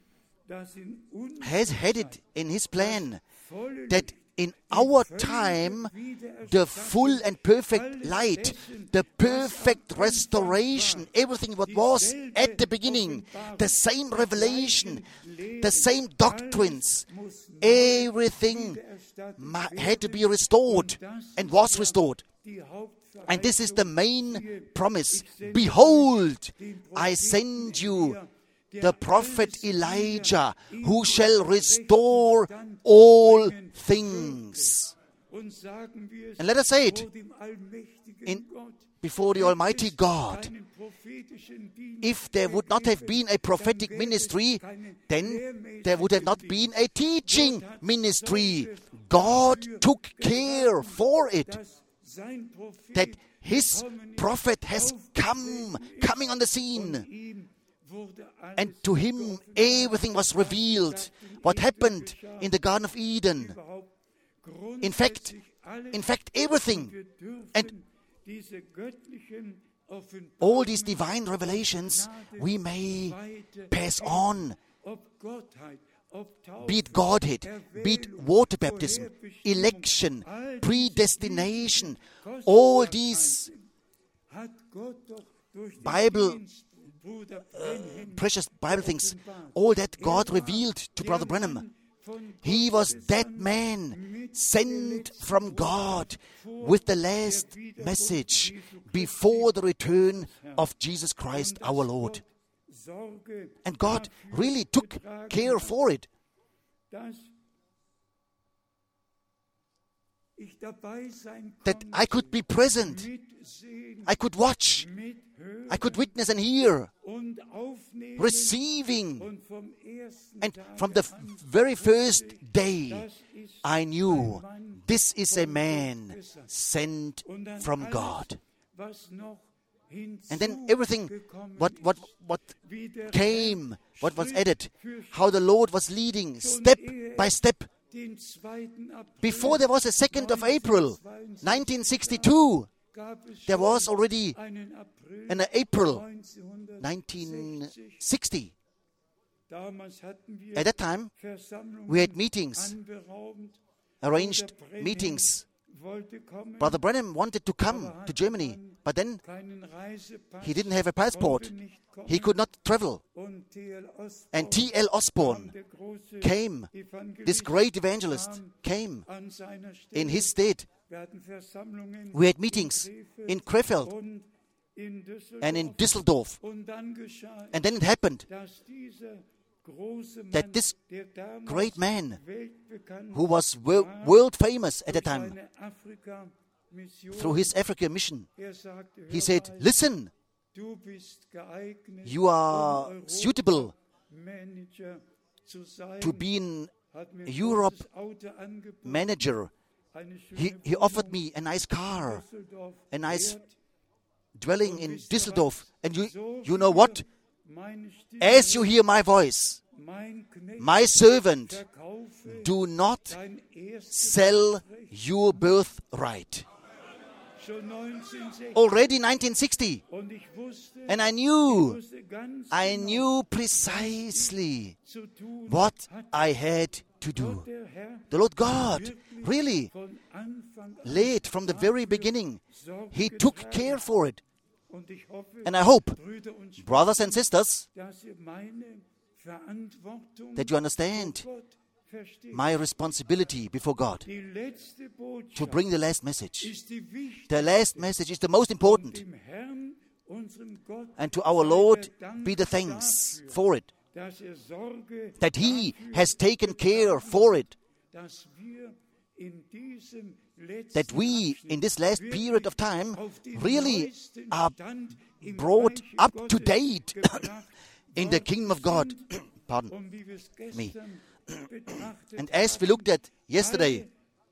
has had it in His plan that in our time the full and perfect light, the perfect restoration, everything what was at the beginning, the same revelation, the same doctrines, everything had to be restored and was restored. And this is the main promise. Behold, I send you the prophet Elijah, who shall restore all things. And let us say it before the Almighty God. If there would not have been a prophetic ministry, then there would have not been a teaching ministry. God took care for it, that His prophet has coming on the scene. And to him everything was revealed. What happened in the Garden of Eden. In fact, everything. And all these divine revelations we may pass on. Be it Godhead, be it water baptism, election, predestination, all these Bible precious Bible things, all that God revealed to Brother Branham. He was that man sent from God with the last message before the return of Jesus Christ our Lord. And God really took care for it. That I could be present, I could watch, I could witness and hear, receiving. And from the very first day, I knew this is a man sent from God. And then everything, what came, what was added, how the Lord was leading step by step. Before there was a 2nd of April, 1962, there was already an April 1960. At that time, we had meetings, arranged meetings. Brother Branham wanted to come to Germany, but then he didn't have a passport. He could not travel. And T.L. Osborne came, this great evangelist came in his state. We had meetings in Krefeld and in Düsseldorf. And then it happened that this great man, who was world famous at the time, through his Africa mission, he said, listen, you are suitable to be in Europe manager. He offered me a nice car, a nice dwelling in Düsseldorf. And you know what? As you hear my voice, my servant, do not sell your birthright. Already 1960. And I knew precisely what I had to do. The Lord God really led from the very beginning. He took care for it. And I hope, brothers and sisters, that you understand my responsibility before God to bring the last message. The last message is the most important. And to our Lord be the thanks for it, that He has taken care for it, that we, in this last period of time, really are brought up to date in the kingdom of God. Pardon me. And as we looked at yesterday,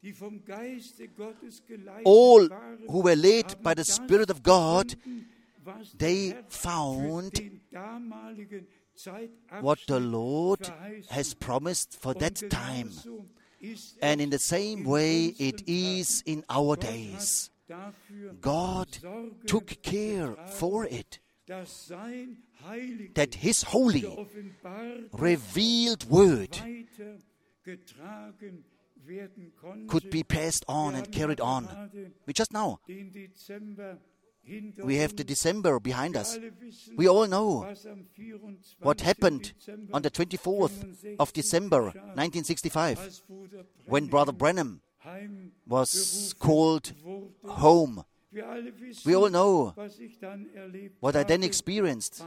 all who were led by the Spirit of God, they found what the Lord has promised for that time. And in the same way it is in our days. God took care for it, that His holy, revealed word could be passed on and carried on. We just now, we have the December behind us. We all know what happened on the 24th of December 1965 when Brother Branham was called home. We all know what I then experienced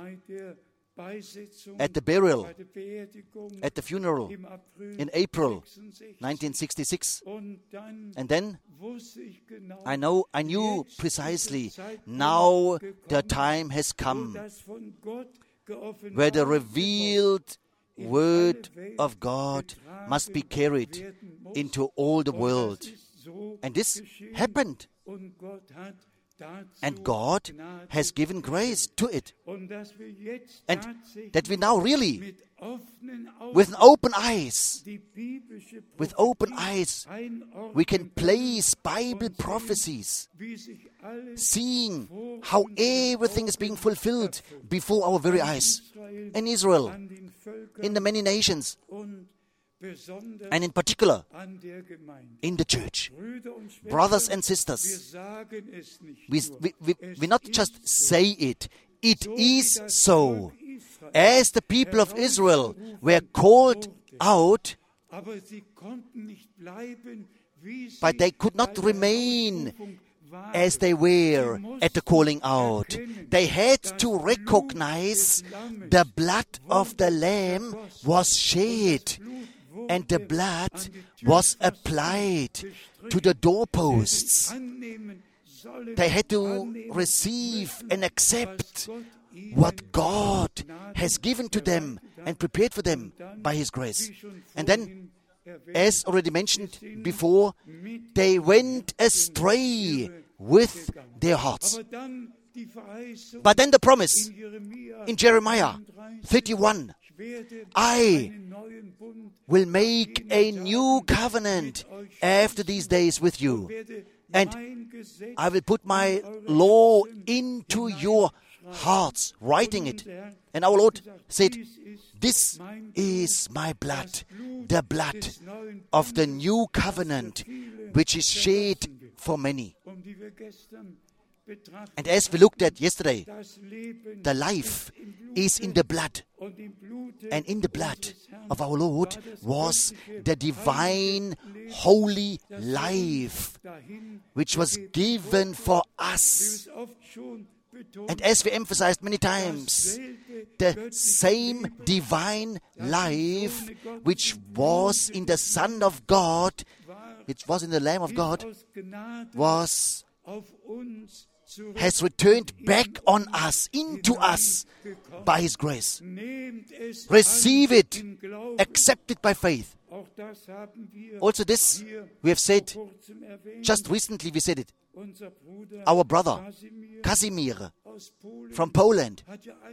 at the burial, at the funeral in April 1966. And then I knew precisely, now the time has come where the revealed Word of God must be carried into all the world. And this happened. And God has given grace to it. And that we now really, with open eyes, we can place Bible prophecies, seeing how everything is being fulfilled before our very eyes. In Israel, in the many nations, and in particular, in the church. Brothers and sisters, we not just say it, it is so. As the people of Israel were called out, but they could not remain as they were at the calling out. They had to recognize the blood of the Lamb was shed, and the blood was applied to the doorposts. They had to receive and accept what God has given to them and prepared for them by His grace. And then, as already mentioned before, they went astray with their hearts. But then the promise in Jeremiah 31, I will make a new covenant after these days with you, and I will put my law into your hearts, writing it. And our Lord said, this is my blood, the blood of the new covenant, which is shed for many. And as we looked at yesterday, the life is in the blood. And in the blood of our Lord was the divine, holy life, which was given for us. And as we emphasized many times, the same divine life which was in the Son of God, which was in the Lamb of God, has returned back on us, into us, by His grace. Receive it, accept it by faith. Also this, we have said, just recently we said it. Our brother, Casimir, from Poland,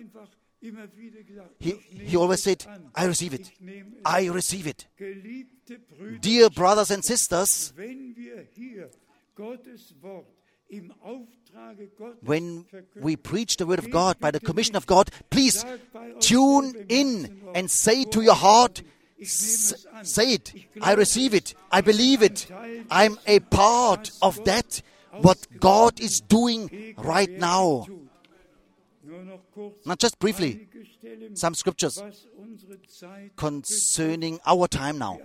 he always said, I receive it. I receive it. Dear brothers and sisters, when we preach the Word of God by the commission of God, please tune in and say to your heart, say it, I receive it, I believe it, I'm a part of that, what God is doing right now. Now just briefly, some scriptures concerning our time now.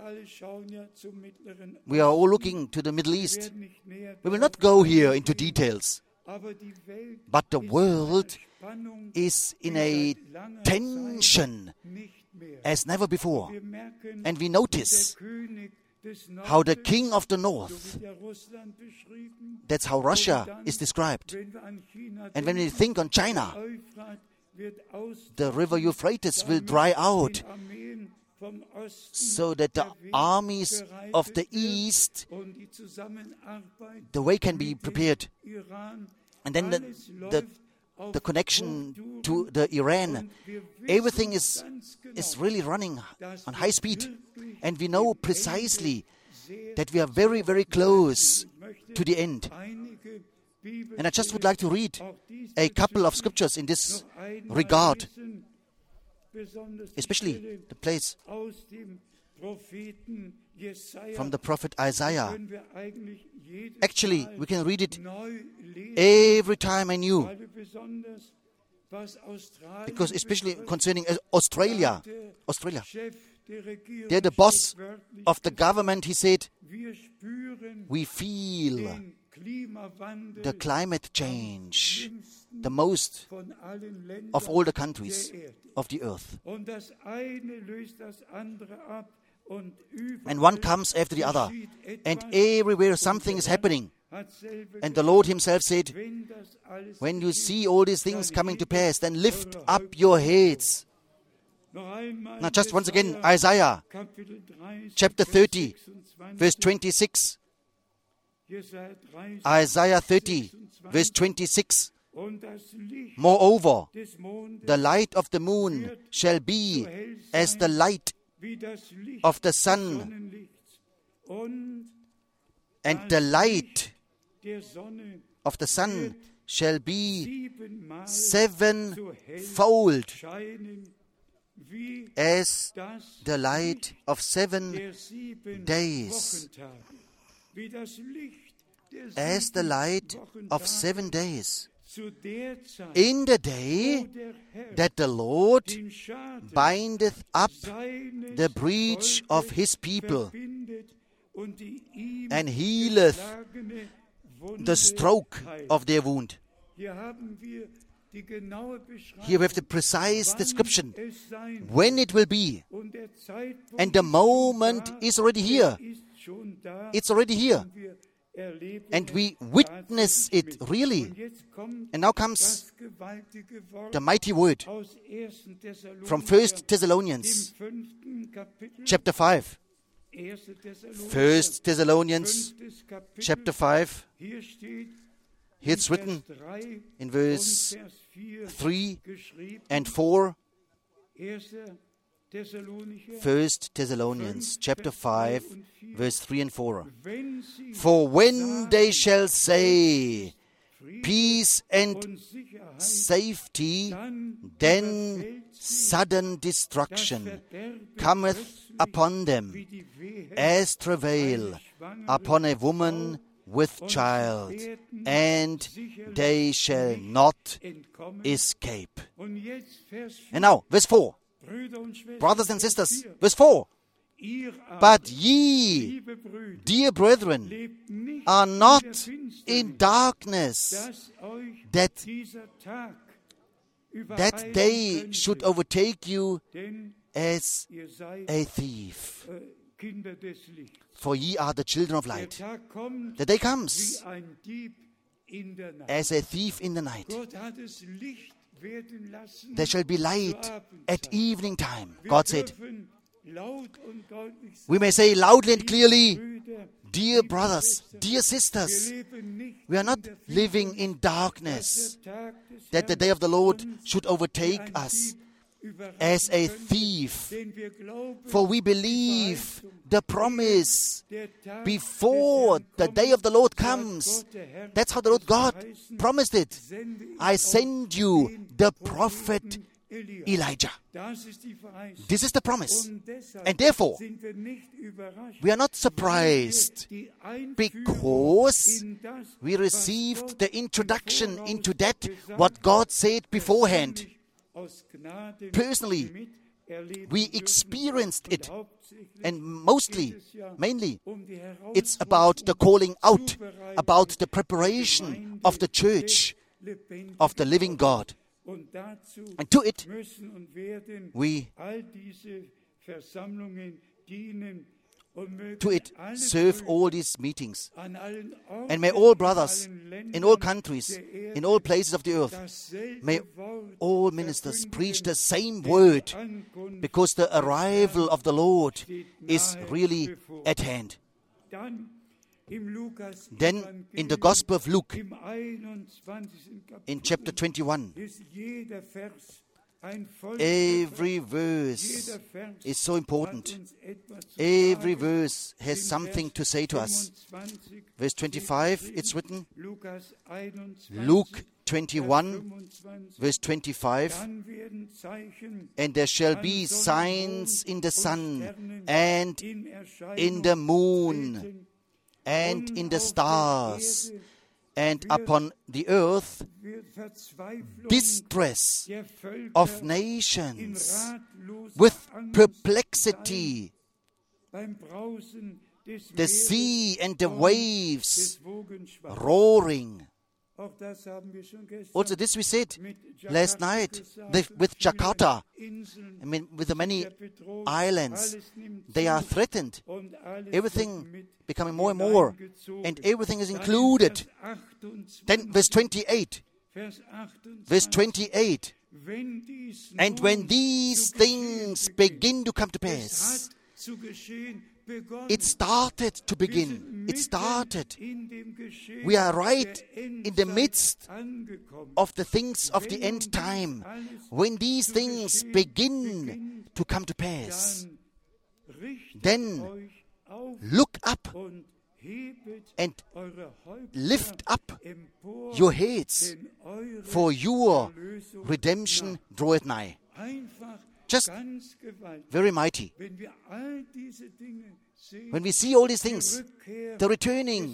We are all looking to the Middle East. We will not go here into details, but the world is in a tension as never before. And we notice how the king of the north, that's how Russia is described. And when we think on China, the river Euphrates will dry out so that the armies of the east, the way can be prepared. And then the connection to the Iran, everything is really running on high speed. And we know precisely that we are very, very close to the end. And I just would like to read a couple of scriptures in this regard, especially the place from the prophet Isaiah. Actually, we can read it every time anew, because especially concerning Australia, there the boss of the government, he said, we feel the climate change the most of all the countries of the earth. And one comes after the other, and everywhere something is happening. And the Lord Himself said, when you see all these things coming to pass, then lift up your heads. Now just once again, Isaiah chapter 30, verse 26. Isaiah 30, verse 26. Moreover, the light of the moon shall be as the light of the sun, and the light of the sun shall be sevenfold as the light of 7 days. As the light of 7 days. zu der Zeit, in the day wo der Herr that the Lord den Schaden bindeth up seines the breach of his people verbindet und die ihm and healeth geschlagene Wunde the stroke heilt. of their wound. Hier haben wir die genaue Beschreibung, Here we have the precise wann description, es sein when it will be. und der Zeitpunkt And the ist schon moment da, is already here. ist schon da, It's already here. und wir erleben And es we witness tatsächlich it mit. really. Und jetzt kommt And now comes das gewaltige Wort the mighty word aus 1. Thessalonicher, from 1 Thessalonians dem 5. Kapitel, chapter 5. 1. Thessalonicher, 1 Thessalonians 5. Kapitel, chapter 5. hier steht Here it's in written Vers 3 in und verse Vers 4 3 geschrieben, and 4. 1. Thessalonicher, 1 Thessalonians chapter 5 verse 3 and 4. wenn sie For when they shall say Frieden peace and und Sicherheit, safety, dann then überfällt sie sudden das destruction Verderben cometh plötzlich upon them, wie die Wehe as travail einer schwangeren upon a woman with und child, sie werden and sicherlich they shall nicht not entkommen. escape. Und jetzt Vers 4, And now, verse 4. Brüder und Schwestern, Brothers and Vers sisters, 4, verse 4. ihr aber, But ye, liebe Brüder, dear brethren, lebt nicht are in not der Finsternis, in darkness, dass euch that dieser Tag that übereilen day könnte, should overtake you denn as ihr seid a thief. Kinder des Lichts. For ye are the children of Der light. Tag kommt The day wie comes ein Dieb in der Nacht. as a thief in the night. Gott hat es Licht werden lassen. There shall be light zur at Abendzeit. evening time. Wir God said. dürfen laut und deutlich We sagen, may say loudly and clearly, Brüder, dear brothers, dear wir sisters, leben nicht we are in not der living Finsternis, in darkness, dass der Tag des that the Herrn day of the Lord uns should wie overtake ein us Dieb überraschen as a könnte, thief. denn wir glauben, For we die believe Verheißung, the promise der Tag before des the Herrn day of the Lord so hat comes. Gott, der Herr, That's how the Lord es God verheißen, promised it. sende ich I euch send you den the Propheten prophet Elia. Elijah. Das ist die Verheißung. This is the promise. Und deshalb And therefore, sind wir nicht überrascht, we are not weil surprised wir die Einführung because in das, we was received Gott the im introduction Voraus into that gesagt what hat, God said beforehand. persönlich aus Gnade Personally, miterleben we dürfen. experienced Und it. hauptsächlich And mostly, geht es ja mainly, um die it's about the calling out, Zubereitung about the der preparation Gemeinde of the church, des lebendigen of the living God. Und dazu And to it, müssen und werden we, all diese Versammlungen dienen und mögen to it, alle serve Brüder all these meetings. an allen Orten, And may all in brothers, allen Ländern in all countries, der Erde in all places of the earth, dasselbe may Wort all ministers verkündigen, preach the same denn die word, Ankunft because the arrival of the Lord steht is nahe really bevor. at hand. Dann im Lukas Then in the Gospel of Luke, im 21. in chapter 21, ist jeder Vers ein every verse Jeder Vers is so hat important. uns etwas zu Every sagen. verse has Im something Vers to say to us. 25 Verse 25, it's written, Lukas 21, Luke Vers 21, 25. verse 25, Dann werden Zeichen and there shall be an Sonne, signs Mond in the und sun Sternen and in Erscheinung in the moon treten, and und in the auf der stars Erde and upon the earth wird Verzweiflung distress der Völker of in nations ratloser with Angst perplexity. beim Brausen des The Meeres sea and the und waves des Wogenschwaches. roaring. Auch das haben wir schon gestern Also this we said mit last Jakarta night gesagt, with viele Jakarta. Inseln I mean, with the many der Bedrohung, islands, alles nimmt they are zu threatened. und alles Everything wird mit becoming more and more, hineingezogen. and everything is Dann in included. Vers 28, Then verse 28, Vers 28, verse 28, wenn dies and nun when these zu geschehen things beginnt, begin to come to es pass, hat zu geschehen begonnen. it started to Wir begin. sind It mitten started. in dem Geschehen We are right der in the Endzeit midst angekommen. of the things of the Wenn end nun time. dies alles When these zu things geschehen begin beginnt, to come to pass, dann richtet then euch auf look up und hebet and eure Häupter lift up empor, your heads, denn eure for your Erlösung redemption draweth nigh. einfach Just ganz gewaltig. very mighty. Wenn wir all diese Dinge sehen, When we see all these die things, Rückkehr the returning des Volkes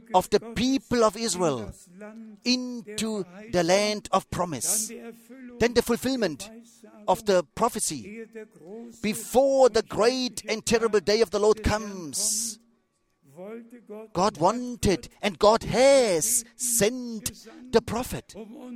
of the people of Israel into the land of promise. Then the fulfillment of the prophecy before the great and terrible day of the Lord comes. God wanted and God has sent the prophet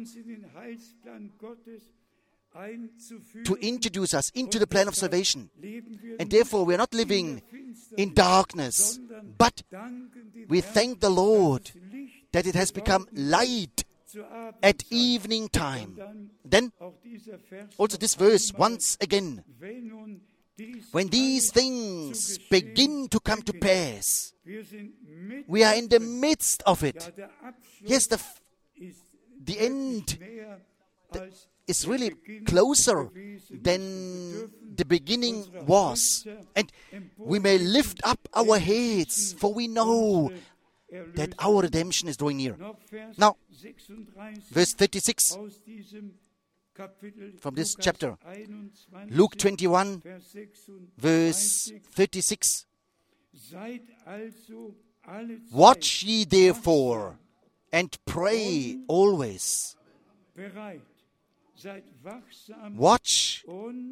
to introduce us into the plan of salvation. And therefore we are not living in darkness, but we thank the Lord that it has become light at evening time. Then also this verse once again, when these things begin to come to pass, we are in the midst of it. Yes, the end is really closer than the beginning was. And we may lift up our heads, for we know that our redemption is drawing near. Now, verse 36 from this chapter, Luke 21, verse 36. Watch ye therefore, and pray always. Watch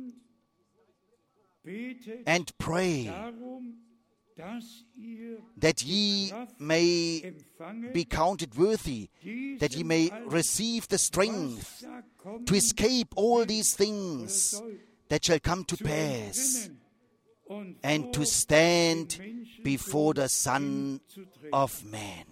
and pray, that ye may be counted worthy, that ye may receive the strength to escape all these things that shall come to pass, and to stand before the Son of Man.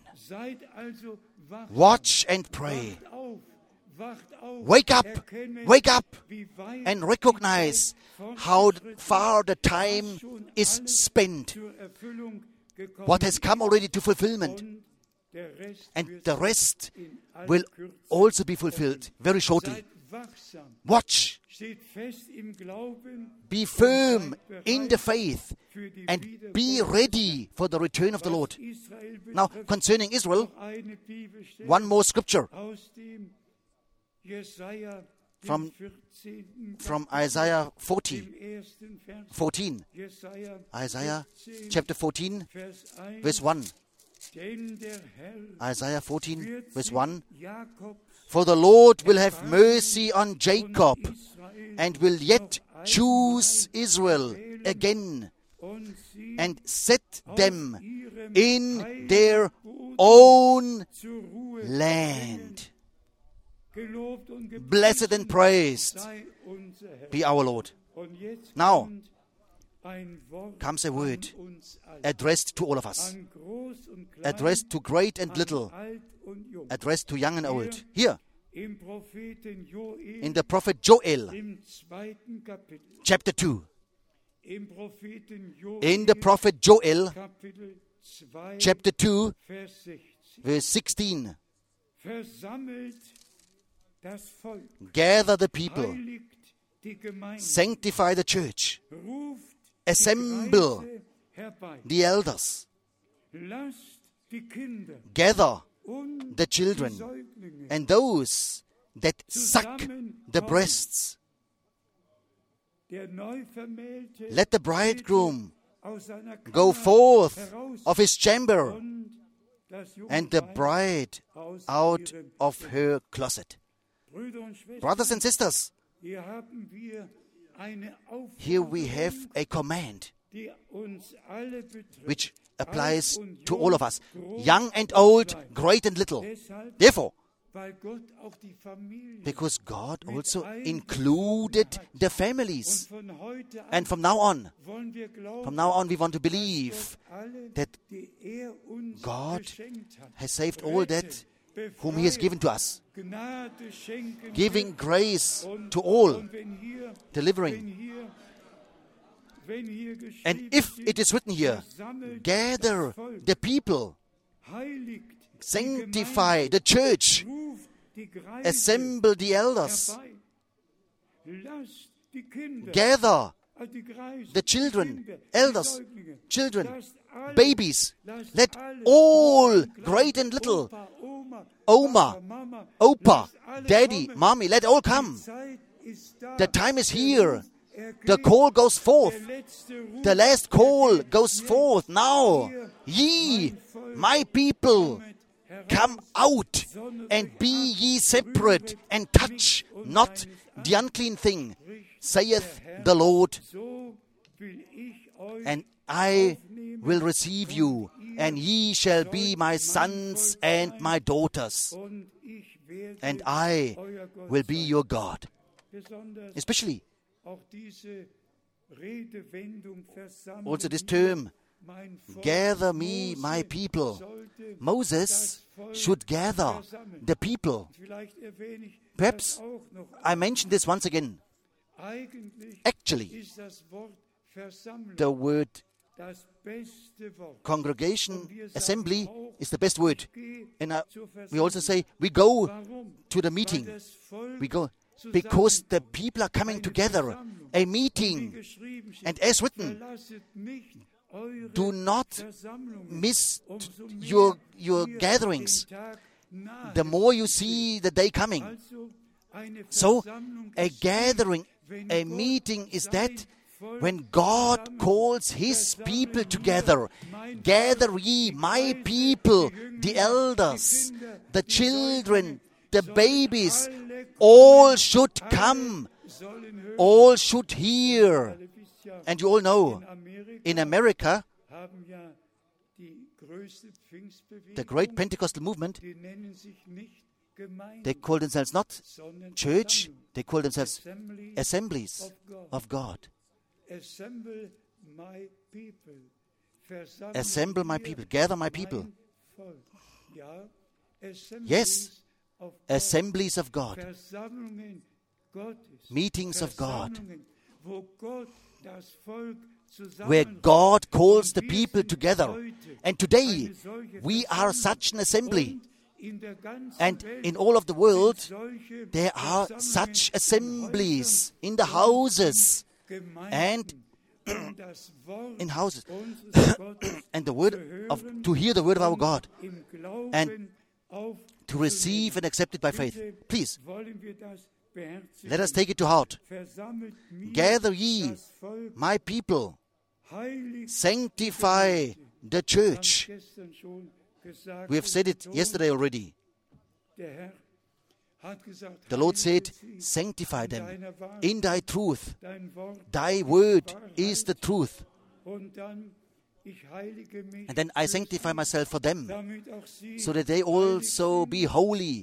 Watch and pray. Wake up, and recognize how far the time is spent, what has come already to fulfillment, and the rest will also be fulfilled very shortly. Watch, be firm in the faith, and be ready for the return of the Lord. Now, concerning Israel, one more scripture from Isaiah 14. Isaiah chapter 14, verse 1. Isaiah 14, verse 1. For the Lord will have mercy on Jacob, and will yet choose Israel again, and set them in their own land. Blessed and praised be our Lord. Now comes a word addressed to all of us, addressed to great and little, addressed to young and old. Here, in the prophet Joel, chapter 2. In the prophet Joel, chapter 2, verse 16. Gather the people, sanctify the church, assemble the elders, gather the children and those that suck the breasts. Let the bridegroom go forth of his chamber, and the bride out of her closet. Brothers and sisters, here we have a command which applies to all of us, young and old, great and little. Therefore, because God also included the families. And from now on we want to believe that God has saved all that whom He has given to us, giving grace to all, delivering. And if it is written here, gather the people, sanctify the church, assemble the elders, gather the children, elders, children, babies, let all, great and little, Oma, Opa, Daddy, Mommy, let all come. The time is here The call goes forth. The last call goes forth now. Ye, my people, come out and be ye separate and touch not the unclean thing, saith the Lord. And I will receive you, and ye shall be my sons and my daughters, and I will be your God. Especially, also this term, gather me, my people. Moses should gather the people. Perhaps I mention this once again. Actually, the word congregation, assembly is the best word. And we also say we go to the meeting. We go because the people are coming together. A meeting. And as written, do not miss your gatherings. The more you see the day coming. So, a gathering, a meeting is that when God calls His people together. Gather ye, my people, the elders, the children, the babies, all should come, all should hear. And you all know, in America, the great Pentecostal movement, they call themselves not church, they call themselves assemblies of God. Assemble my people, gather my people. Yes, assemblies of God, meetings of God, where God calls the people together. And today, we are such an assembly. And in all of the world, there are such assemblies in the houses and in houses. And the word of to hear the word of our God and to receive and accept it by faith. Please, let us take it to heart. Gather ye, my people, sanctify the church. We have said it yesterday already. The Lord said, sanctify them in thy truth. Thy word is the truth. And then I sanctify myself for them, so that they also be holy.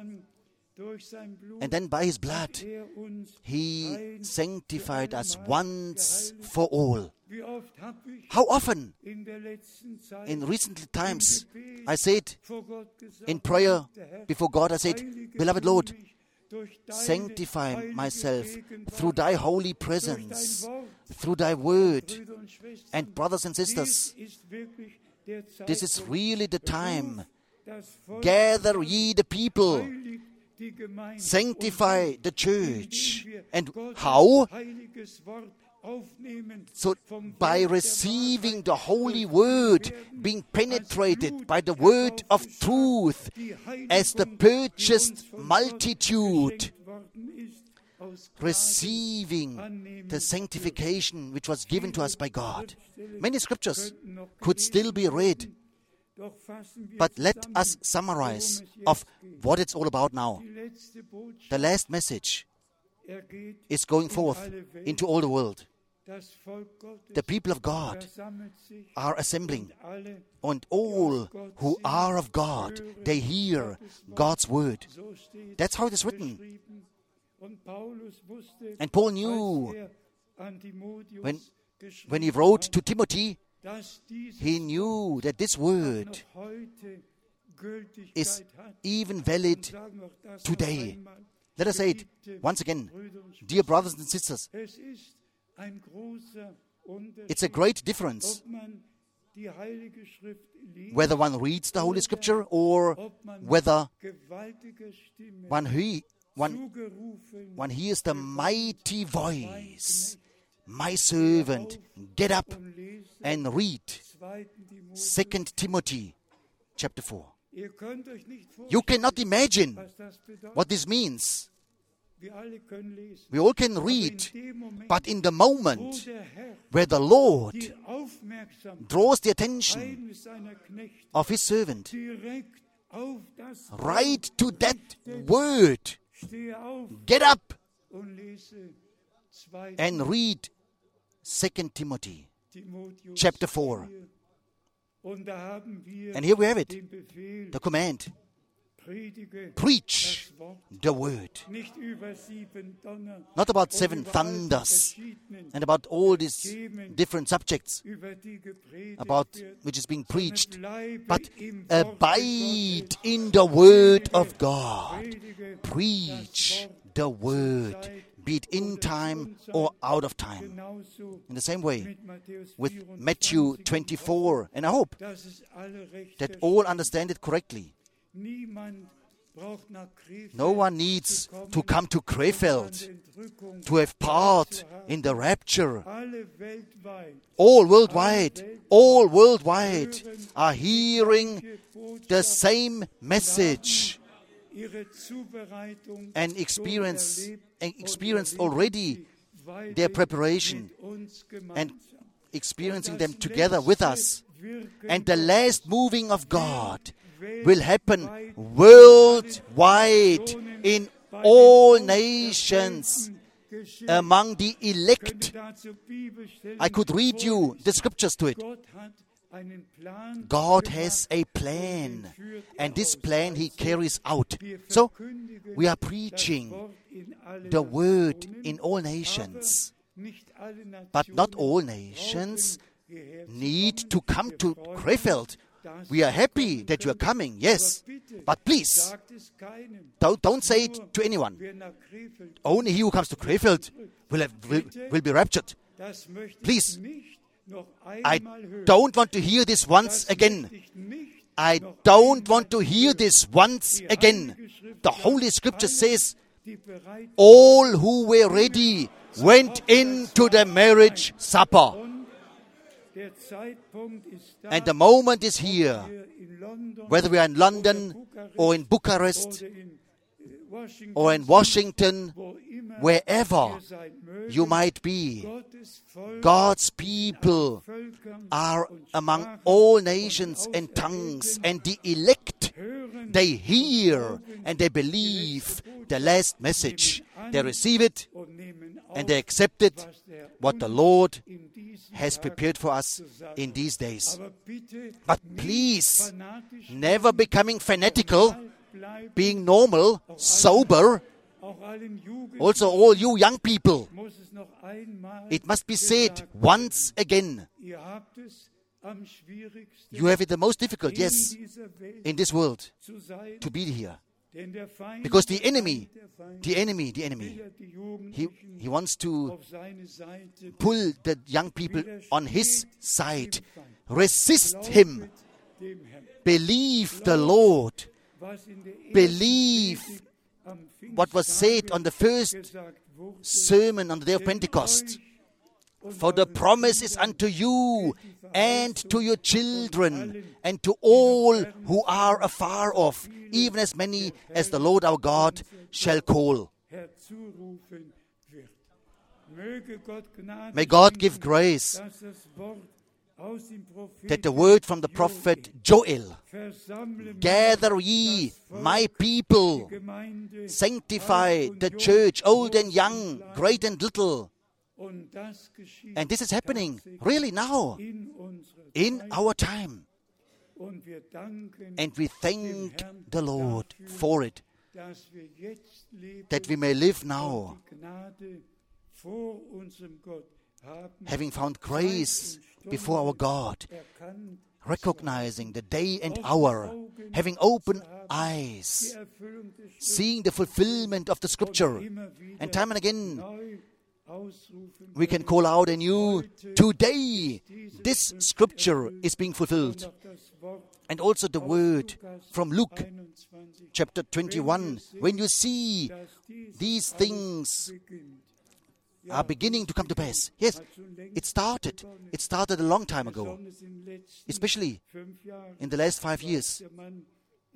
And then by His blood, He sanctified us once for all. How often in recent times I said in prayer before God, I said, beloved Lord, sanctify myself through thy holy presence, through thy word. And brothers and sisters, this is really the time. Gather ye the people, sanctify the church. And how? So by receiving the holy word, being penetrated by the word of truth as the purchased multitude, receiving the sanctification which was given to us by God. Many scriptures could still be read, but let us summarize of what it's all about now. The last message is going forth into all the world. The people of God are assembling, and all who are of God, they hear God's word. That's how it is written. And Paul knew when he wrote to Timothy, he knew that this word is even valid today. Let us say it once again. Dear brothers and sisters, it's a great difference whether one reads the Holy Scripture or whether one hears the mighty voice, my servant, get up and read 2 Timothy chapter 4. You cannot imagine what this means. Wir alle können lesen. We all can Aber read, in dem Moment, but in the wo moment der Herr where the Lord die Aufmerksamkeit draws the attention eines seiner Knechte of His servant direkt auf das right to that word, Stehe auf get up und lese 2. and read 2 Timothy Timotheus chapter 4. 4. Und da haben wir And here we have it, den Befehl, the command, predige preach das Wort, the word. nicht über 7 Donner, Not about und 7 über all die thunders verschiedenen, and about all these different subjects über die gepredigt about wird, which is being sondern preached, bleibe but im Worte abide Gottes. in the word of God. Predige Preach das the word, be it in time or out of time. genauso In the same way mit Matthäus with 24, Matthew 24, and I hope dass es alle recht that verstehen. all understand it correctly. Niemand braucht nach Krefeld No one needs zu kommen, to come to um an Krefeld der Entrückung to have part teilzuhaben. in the rapture. Alle weltweit All worldwide are hearing the same message ihre Zubereitung and experienced already their preparation and experiencing them together with us. And the last moving of God will happen worldwide in all nations among the elect. I could read you the scriptures to it. God has a plan, and this plan He carries out. So, we are preaching the word in all nations. But not all nations need to come to Krefeld. We are happy that you are coming, yes. But please, don't say it to anyone. Only he who comes to Krefeld will be raptured. Please, I don't want to hear this once again. I don't want to hear this once again. The Holy Scripture says, all who were ready went into the marriage supper. And the moment is here, whether we are in London or in Bucharest or in Washington, wherever you might be, God's people are among all nations and tongues, and the elect, they hear and they believe the last message. They receive it and they accept it, what the Lord has prepared for us in these days. But please, never becoming fanatical, being normal, sober. Also, all you young people, it must be said once again. You have it the most difficult, yes, in this world, to be here. Because the enemy, he wants to pull the young people on his side. Resist him. Believe the Lord. Believe what was said on the first sermon on the day of Pentecost. For the promise is unto you and to your children and to all who are afar off, even as many as the Lord our God shall call. May God give grace that the word from the prophet Joel, gather ye my people, sanctify the church, old and young, great and little. And this is happening really now, in our time. And we thank the Lord for it, that we may live now, having found grace before our God, recognizing the day and hour, having open eyes, seeing the fulfillment of the Scripture. And time and again, we can call out anew, today this Scripture is being fulfilled. And also the word from Luke chapter 21, when you see these things are beginning to come to pass. Yes, it started. It started a long time ago, especially in the last 5 years.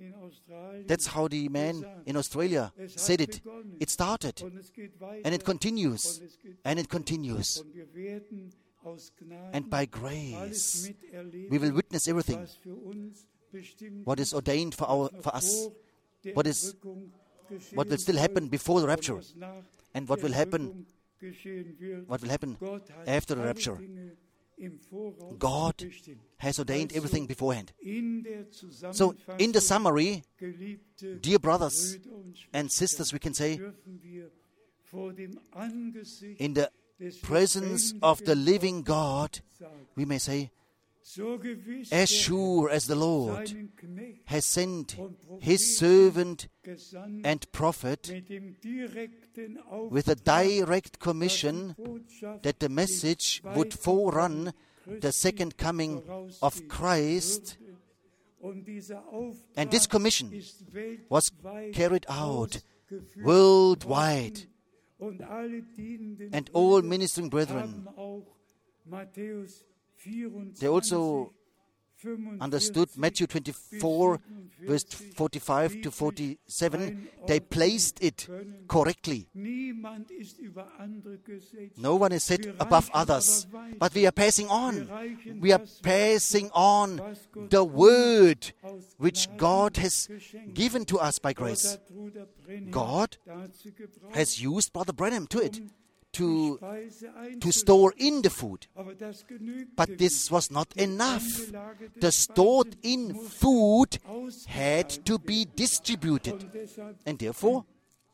in Australien That's how the man in Australia said it. It started, und es geht weiter and it continues, und es geht and it continues. und wir werden aus Gnaden And by alles grace, miterleben, we will witness everything, was für uns bestimmt what is ordained for us, der what is Entrückung geschehen what will still happen before the rapture, was nach and what der will happen, Entrückung geschehen wird. what will happen Gott hat after the alle rapture. Dinge im Voraus God bestimmt. has ordained everything beforehand. In der So, in the Zusammenfassung, summary, geliebte dear brothers Brüder und Schwestern, and sisters, we can say, dürfen wir vor dem Angesicht in the des presence of the lebendigen living God, sagen, we may say, so gewiss as der sure as the Lord seinen Knecht has sent und his Propheten servant gesandt, and prophet mit dem direkten with a Auftrag, direct dass commission die Botschaft that the den message would zweiten forerun Kommen the Christi second coming of vorausgehen Christ. würde. Und dieser Auftrag And this commission ist was weltweit carried out ausgeführt worldwide. worden. Und alle dienenden And all Brüder ministering brethren, haben auch Matthäus 24, they also 45 understood Matthew 24, verse 45 to 47. They placed it correctly. Niemand ist über andere gesetzt. No one is set above others, but we are passing on. We are passing on the word which God has given to us by grace. God has used Brother Branham to it, to store in the food. But this was not enough. The stored in food had to be distributed. And therefore,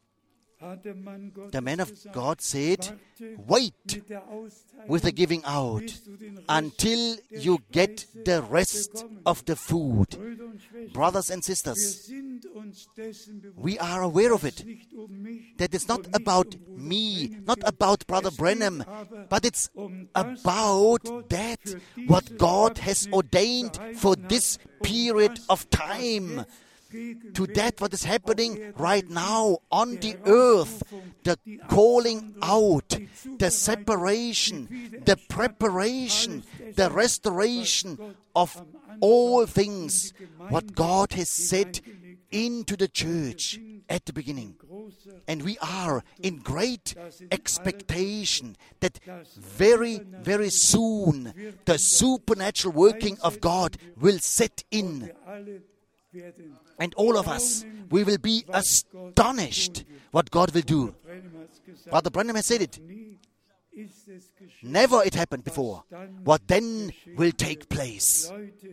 the man of God said, wait with the giving out until you get the rest of the food. Brothers and sisters, we are aware of it, that it's not about me, not about Brother Branham, but it's about that, what God has ordained for this period of time. To that what is happening right now on the earth, the calling out, the separation, the preparation, the restoration of all things, what God has set into the church at the beginning. And we are in great expectation that very, very soon the supernatural working of God will set in. And all of us, we will be astonished what God will do. Brother Branham has said it. Never it happened before. What then will take place?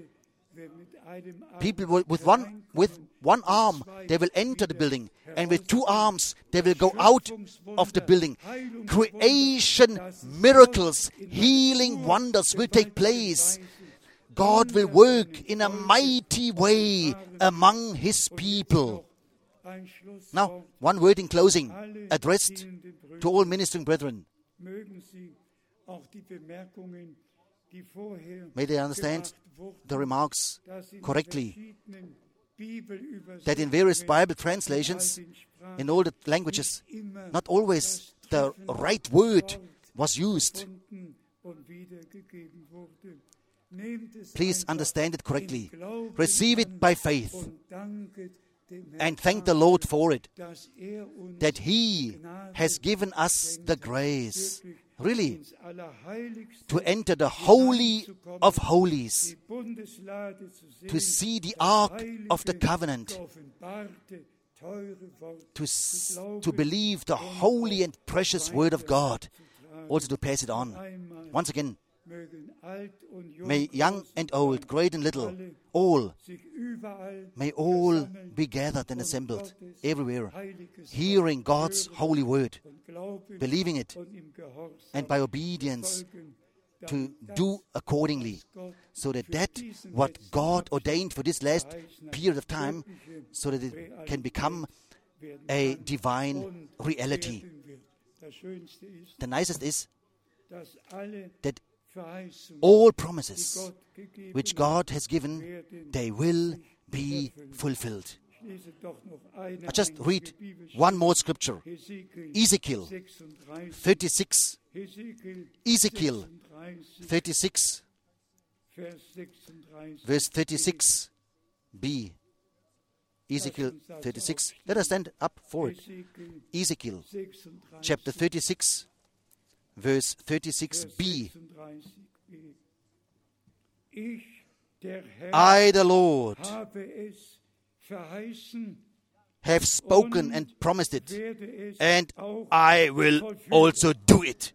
People will, with one arm, they will enter the building, and with two arms, they will go out of the building. Creation miracles, healing wonders will take place. God will work in a mighty way among His people. Now, one word in closing, addressed to all ministering brethren. May they understand the remarks correctly, that in various Bible translations, in all the languages, not always the right word was used. Please understand it correctly. Receive it by faith and thank the Lord for it, that He has given us the grace, really, to enter the Holy of Holies, to see the Ark of the Covenant, to believe the holy and precious Word of God, also to pass it on. Once again, may young and old, great and little, all, may all be gathered and assembled everywhere, hearing God's holy word, believing it, and by obedience to do accordingly, so that what God ordained for this last period of time, so that it can become a divine reality. The nicest is that all promises which God has given, they will be fulfilled. I just read one more scripture. Ezekiel 36. Ezekiel 36, verse 36b. Ezekiel 36. Let us stand up for it. Ezekiel chapter 36, verse 36b. I, the Lord, have spoken and promised it, and I will also do it.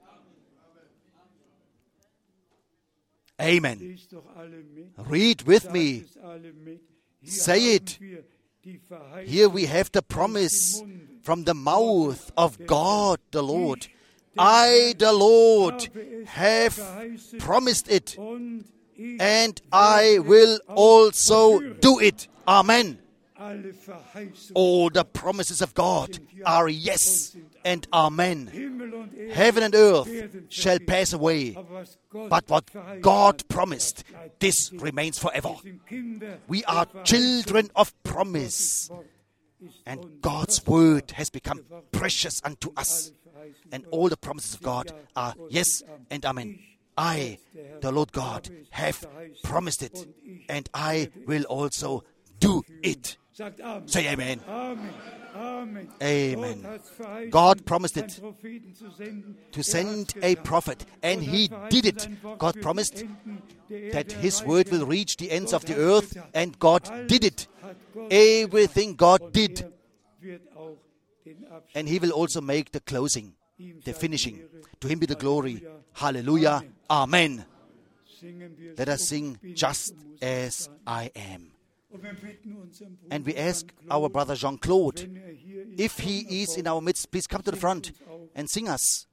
Amen. Read with me. Say it. Here we have the promise from the mouth of God the Lord. I, the Lord, have promised it, and I will also do it. Amen. All the promises of God are yes and amen. Heaven and earth shall pass away, but what God promised, this remains forever. We are children of promise, and God's word has become precious unto us, and all the promises of God are yes and amen. I, the Lord God, have promised it, and I will also do it. Say amen. Amen. God promised it to send a prophet, and He did it. God promised that His word will reach the ends of the earth, and God did it. Everything God did. And He will also make the closing, the finishing. To Him be the glory. Hallelujah. Amen. Let us sing Just As I Am. And we ask our brother Jean-Claude, if he is in our midst, please come to the front and sing us.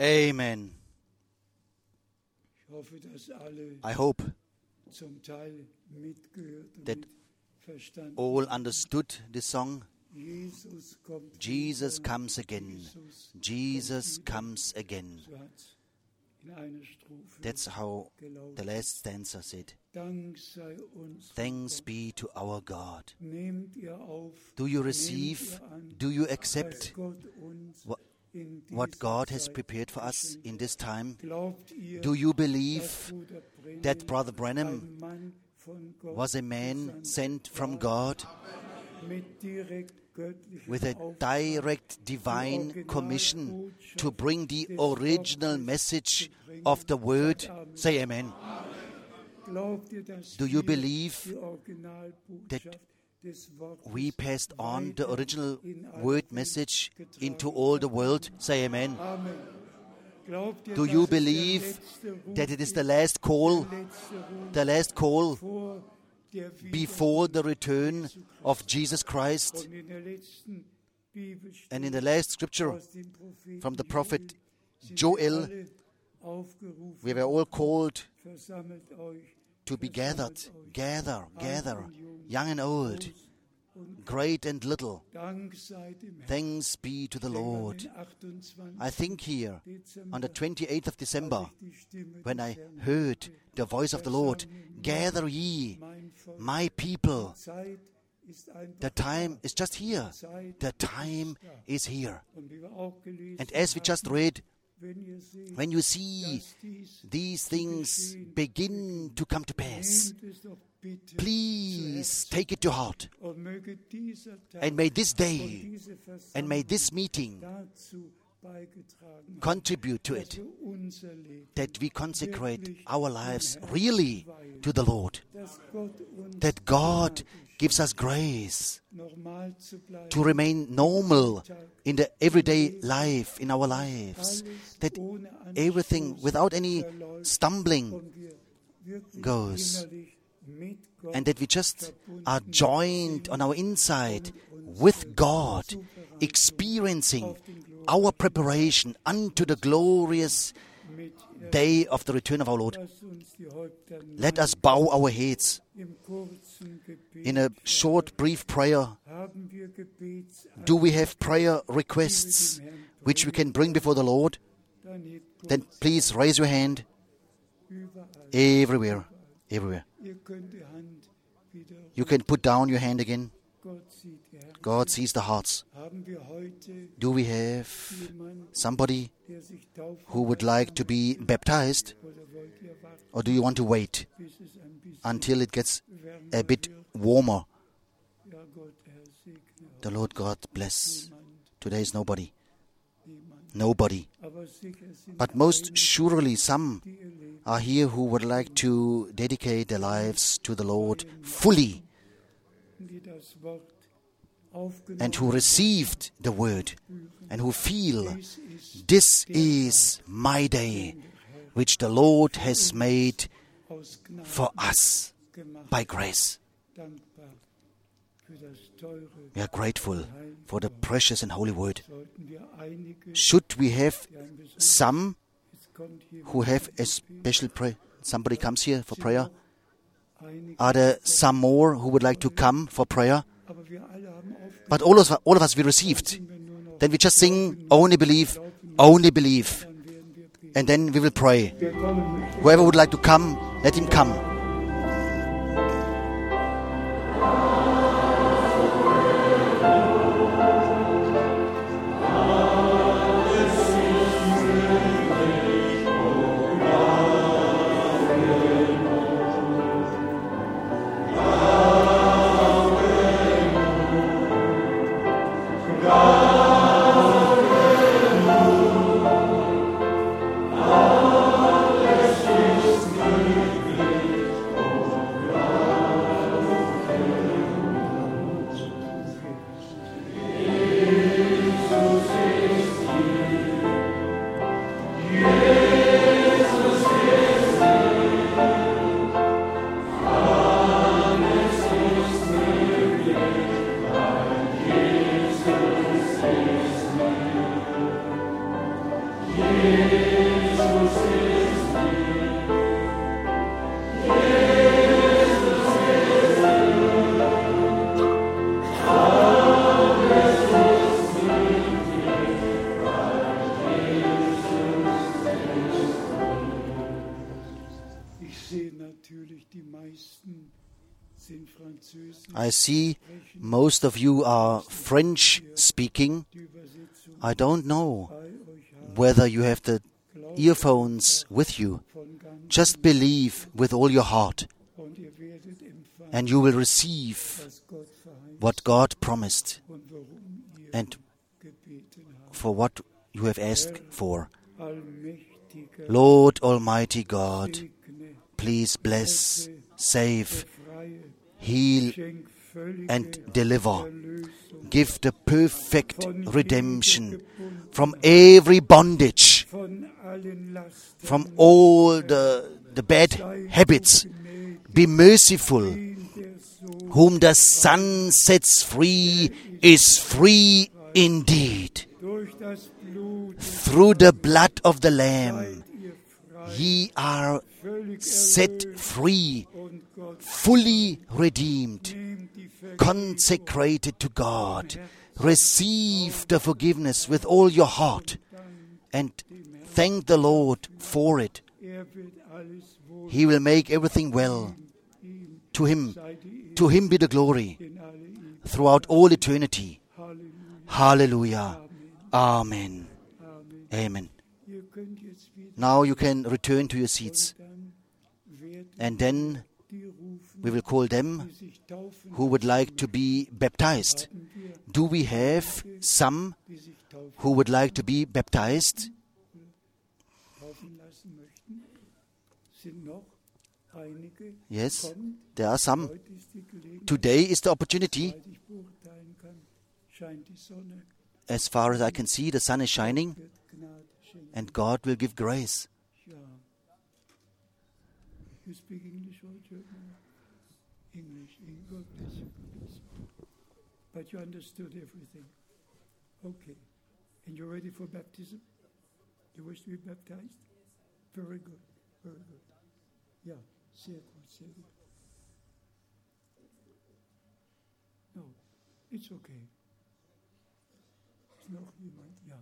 Amen. Ich hoffe, dass alle I hope zum Teil mitgehört und that verstanden all understood this song. Jesus kommt Jesus wieder. comes again. Jesus Jesus comes again. So hat's in einer Strophe That's how gelaufen. the last stanza said. Dank sei uns. Thanks be to our God. Nehmt ihr auf, Do you nehmt receive? ihr an, Do you was accept Gott uns wha- in what dieser God has Zeit prepared for us geschenkt in hat? this time? Glaubt ihr, Do you dass believe Bruder Brennan that Brother Branham ein Mann von Gott was a man gesandt sent from war, God mit direkt göttlichem with a Auftrag, direct divine commission to bring the original message of the word? Say amen. Glaubt ihr, dass Do you wir believe die Originalbotschaft des Wortes we passed on the weiter original in alle word Welt message getragen into all the world? Say amen. Amen. Glaubt ihr, Do dass you es der believe letzte Ruf that it is the ist, last call, der letzte Ruf the last call vor der before the return Jesu Christi? of Jesus Christ? Und in der letzten Bibelstelle And in the last scripture aus dem Propheten from the prophet sind Joel, alle aufgerufen, we were all called versammelt euch, to be gathered. versammelt euch, Gather, gather, alt und jung, young and old, groß und great and little. Dank sei dem Herrn. Thanks be to the Denk an Lord. den 28. I think here on the Dezember, 28th of December, als ich die Stimme when des I Herrn heard the voice of the Lord, gather ye, mein Volk, my people. Zeit ist einfach The time is just here. Zeit The time is here. und wie wir auch gelesen And as we just read, wenn ihr seht, when you see dass dies these things begin to come to pass, nehmt es doch bitte please take it to heart. und möge dieser Tag And may this und day diese and may Versammlung this meeting dazu beigetragen haben, contribute to dass it, wir unser Leben, that we consecrate our lives really to the Lord, dass Gott uns that God gives us grace normal zu bleiben, to remain normal in the everyday life, in our lives, that ohne everything without any verläuft stumbling und wir wirklich goes, innerlich mit Gott and that we just are joined on our inside with God, experiencing our preparation unto the glorious mit day of the return of our Lord. Lass uns die Häupter Let us bow our heads im kurzen Gebet. in a short, brief prayer. Haben wir Do we have prayer requests which we can bring before the Lord? dann hebt Gott Then please raise your hand überall. everywhere. Everywhere. Ihr könnt die Hand wieder. You can put down your hand again. Gott sieht die Herzen. God sees the hearts. Haben wir heute Do we have jemanden, somebody der sich taufen who would like to be baptized? oder wollt ihr warten, Or do you want to wait bis es ein bisschen until it gets wärmer a bit wird? warmer? Ja, Gott, Herr, segne The Lord God bless. niemand, Today is nobody. niemand. Nobody. Aber sicher sind But most surely some die ihr Leben are here who would like to dedicate their lives to the Lord fully die das Wort aufgenommen and who received the word and who feel Dies ist this is my day which the Lord has made aus Gnade for us gemacht. by grace. Dankbar für das teure. We are grateful for the precious and holy word. Sollten wir einige, Should we have die ein besonderes, some es kommt hier who have a special prayer? Somebody comes here for prayer? einige, Are there some more who would like to come for prayer? aber wir alle haben oft, But all of us we received. wenn wir nur noch, Then we just sing, only believe, only believe. dann werden wir beten. And then we will pray. Wer kommen möchte, Whoever would like to come, let him come. sind Französen, I see most of you are French speaking. die Übersetzung I don't know bei euch haben. whether you have the earphones with you. Von ganz Just believe with all your heart, und ihr werdet empfangen, and you will receive was Gott verheißt what God promised und worum ihr and gebeten habt. for what you have asked for. Allmächtiger, Lord Almighty God, segne, please bless, save, befreie, heal, schenk völlige and deliver. Erlösung Give the perfect redemption from every bondage, von allen Lasten, from all the bad habits. Be merciful. den der Sohn Whom the Son sets free is free indeed. durch das Blut Through the blood of the Lamb, ihr frei, ye are völlig set erlöst free, und Gott fully redeemed, nimmt die Vergebung consecrated to God. Receive the forgiveness with all your heart and thank the Lord for it. wird alles wohl He will make everything well. ihm To Him, sei die Ehre to Him be the glory in alle Ewigkeit. throughout all eternity. Halleluja. Hallelujah. Amen. Amen. Amen. Ihr könnt jetzt wieder Now you can return to your seats, dann werden and then die rufen, we will call them die sich taufen who would like to be baptized. haben wir, Do we have some die sich taufen who would like to be baptized? lassen möchten. Sind noch einige. Yes, Kommt, there are some. heute ist die Gelegenheit, Today is the opportunity. soweit ich beurteilen kann, scheint die Sonne, As far as I can see, the sun is shining, wird Gnade schenken. and God will give grace. Ja. You speak English or German? English. God bless you. God bless you. But you understood everything. Okay. And you're ready for baptism? You wish to be baptized? Very good. Very good. Ja, sehr gut, sehr gut. No, it's okay. Ist noch jemand? Ja.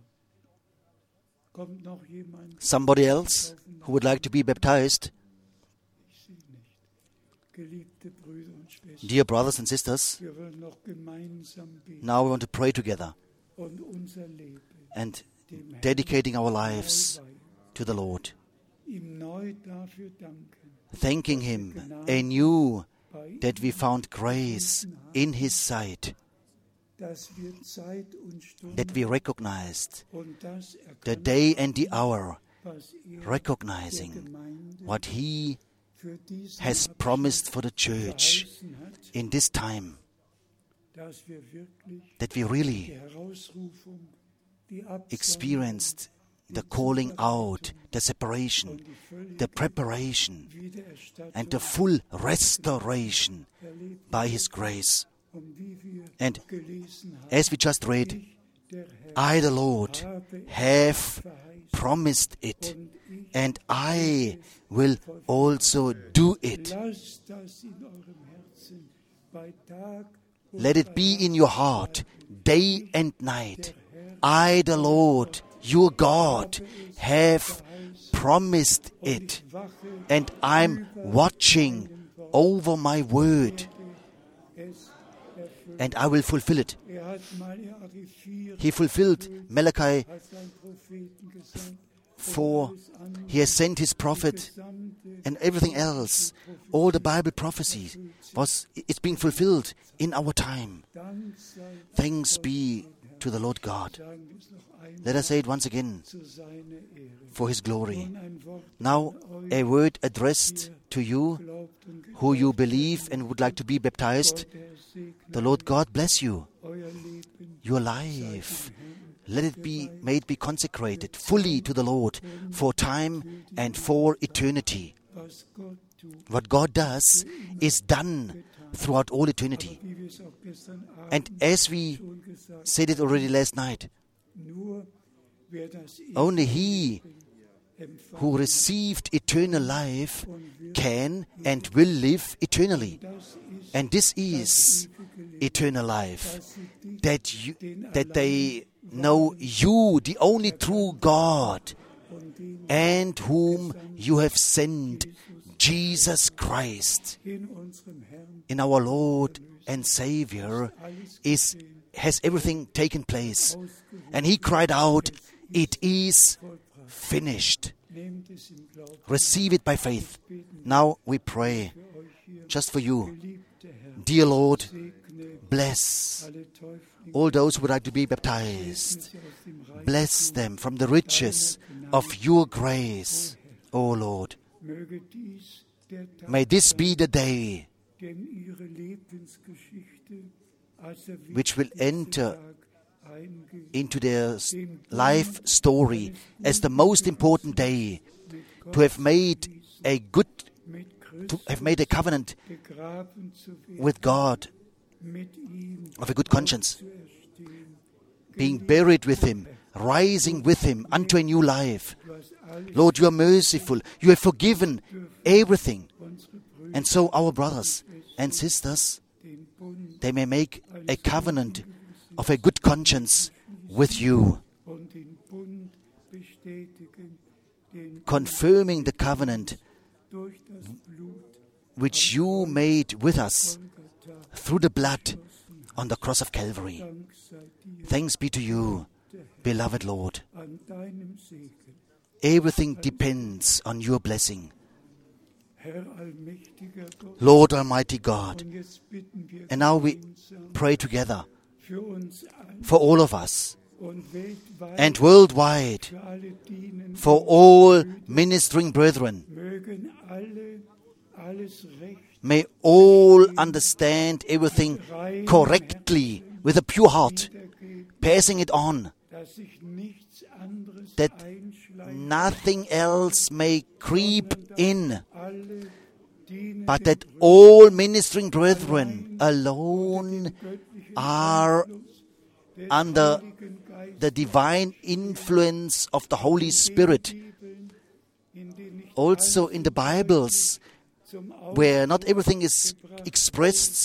Kommt noch jemand? Somebody else who would like to be baptized? Ich sehe nicht. Geliebte Brüder und Schwestern, Dear brothers and sisters, wir wollen noch gemeinsam beten now we want to pray together und unser Leben and dem Herrn dedicating our lives weihen, to the Lord, ihm neu dafür danken, thanking Him anew bei ihm, that we found grace in His sight, dass wir Zeit und Stunde that we recognized und das the erkannt, day and the hour, was er recognizing der Gemeinde what He für diesen has Abschnitt promised for the church verheißen hat, in this time, dass wir wirklich that we die really Herausrufung, die Absondung experienced the calling out, the separation, und die völlige the preparation, Wiedererstattung and the full restoration erlebt, by His grace. wie wir And gelesen haben. as we just read, Ich, der Herr, I, the Lord, have promised it, und ich, and I will also do it. lasst das in eurem Herzen bei Tag und Let it be in your heart, day and night. I, the Lord, your God, have promised it, wache and I'm watching over my word, es erfüllt. and I will fulfill it. Hat Malachi 4 He fulfilled Malachi als ein Propheten gesandt, 4. He has sent His prophet, gesamte and everything else, all the Bible prophecies, it's being fulfilled in our time. Dank sei, Thanks be to the Lord God. sagen wir es noch einmal, Let us say it once again zu seiner Ehre. for His glory. Und ein Wort Now, a word addressed to you glaubt und who you believe and would like to be baptized. der segne The Lord God bless you, euer Leben, your life. Let it be consecrated fully to the Lord for time and for eternity. was Gott tut, What God does is done throughout all eternity. wie wir es auch gestern Abend And as we schon gesagt said it already last night, haben, nur wer das only he empfangen, who received eternal life can and will live eternally. das ist, And this is eternal life, that they know you, the only true God, von dem and whom you have sent, Jesus Christ, in unserem Herrn, in our Lord and Savior, has everything taken place. And he cried out, "It is finished." nehmt es im Glauben, Receive it by faith. Now we pray für euch hier, just for you. geliebter Herr, Dear Lord, segne bless alle Täuflinge, all those who would like to be baptized. sie aus dem Reich, Bless them from the riches of your grace, O Lord. möge dies der Tag May this be the day denn ihre Lebensgeschichte als der which will wichtigste enter Tag eingeht, into their life story as the most important day, to have made a mit to Christus have made a covenant begraben zu werden, with God mit ihm of a good conscience, zu erstehen. being buried with him, rising with him unto a new life. Du hast alles Lord, you are merciful. You have forgiven everything. unsere Brüder And so our brothers and sisters, den Bund they may make a covenant of a good conscience with you, und den Bund bestätigen, den confirming the covenant durch das Blut which you made with us Golgatha, through the blood on the cross of Calvary. Dank sei dir, Thanks be to you, beloved Lord. an deinem Segen. Everything depends on your blessing. Herr allmächtiger Gott, Lord Almighty God. und jetzt bitten wir And now we gemeinsam pray together für uns alle for all of us und weltweit and worldwide für alle dienen, for all ministering brethren. mögen alle alles recht May all understand everything correctly with a pure heart, wiedergeben, passing it on, dass sich nichts anderes that einschleicht, nothing else may creep in, alle dienen but dem that all ministering brethren alone göttlichen are Einfluss des under Heiligen Geistes, the divine influence of the Holy Spirit. Bibeln, in denen nicht Also in the Bibles, zum where not everything is expressed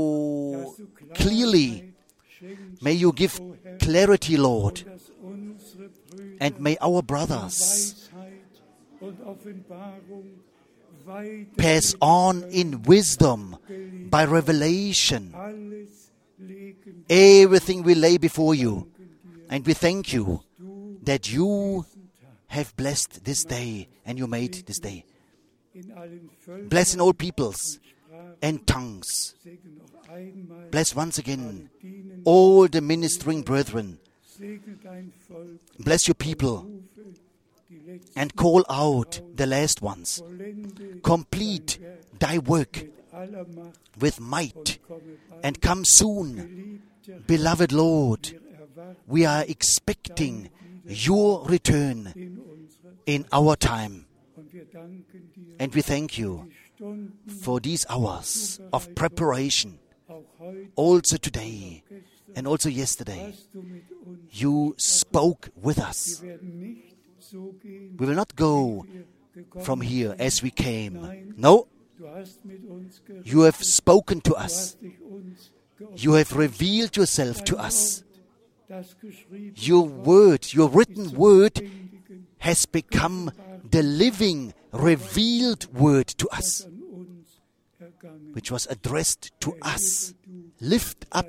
so clearly, Ausschenkst, may you give clarity, Lord, dass unsere Brüder and may our brothers Weisheit und Offenbarung weiter pass on in wisdom by revelation alles legen, everything we lay before you. And we thank you that you have blessed this day and you made this day. in allen Völkern. Bless in all peoples and tongues. Segne noch einmal Bless once again dienen, all the ministering brethren. segne dein Volk, Bless your people rufe die letzten, and call out the last ones. vollende Complete thy work mit aller Macht with might und komme bald. and come soon. Geliebter, Beloved Lord, wir erwarten we are expecting your return in unserer in our time. und wir danken dir And we thank you die Stunden, for these hours of preparation, auch heute also today and also yesterday. hast du mit uns. You spoke with us. Wir werden nicht so gehen, We will not go wie wir gekommen from here sind. as we came. No, Du hast mit uns geredet, you have spoken to du us. hast dich uns geopfert. You have revealed yourself to us. Das geschrieben Your word, your written word, Lebendigen, has become the living, revealed word to us, an uns ergangen. which was addressed to us. Lift up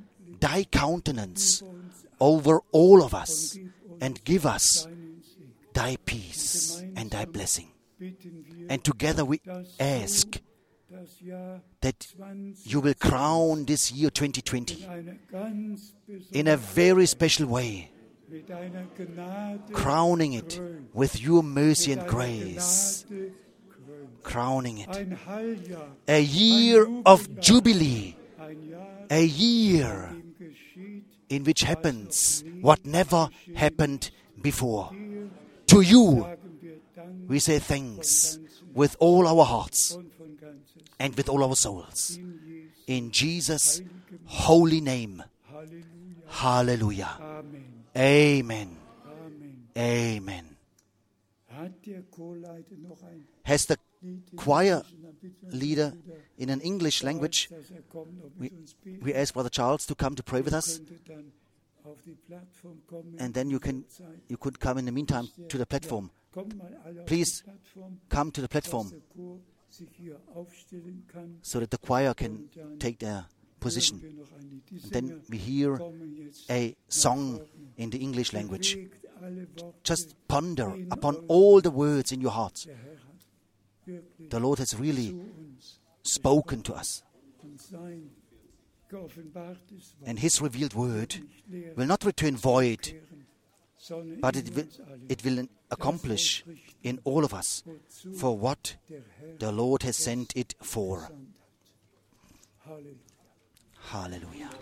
thy countenance over all of us and give us Deinen Segen thy peace and thy blessing. bitten wir, And together we ask das Jahr that 20 you will crown this year 2020 in einer ganz in a very special way, mit deiner Gnade crowning it with your mercy and deiner grace, Gnade krönt. crowning it. Ein Heiljahr, A year of jubilee, ein Jahr, a year dem geschieht in which happens what never happened before. To you sagen wir Dank we say thanks with all our hearts und von ganzes and with all our souls. in Jesu In Jesus' holy name. Halleluja. Hallelujah. Amen. Amen. Amen. Amen. Hat der Chorleiter noch ein Has the Lied in choir Englisch? Dann bitten wir leader Bruder in an English language, Charles, dass kommt und mit uns betet. we ask Brother Charles to come to pray with us, Könnte dann auf die Plattform kommen and then you could come in the meantime to the platform. Kommt mal alle auf Please die Plattform, come to the dass platform der Chor so that the choir can take their position. And then we hear a song in the English language. Just ponder upon all the words in your hearts. The Lord has really spoken to us. And His revealed word will not return void, but it will accomplish in all of us for what the Lord has sent it for. Hallelujah.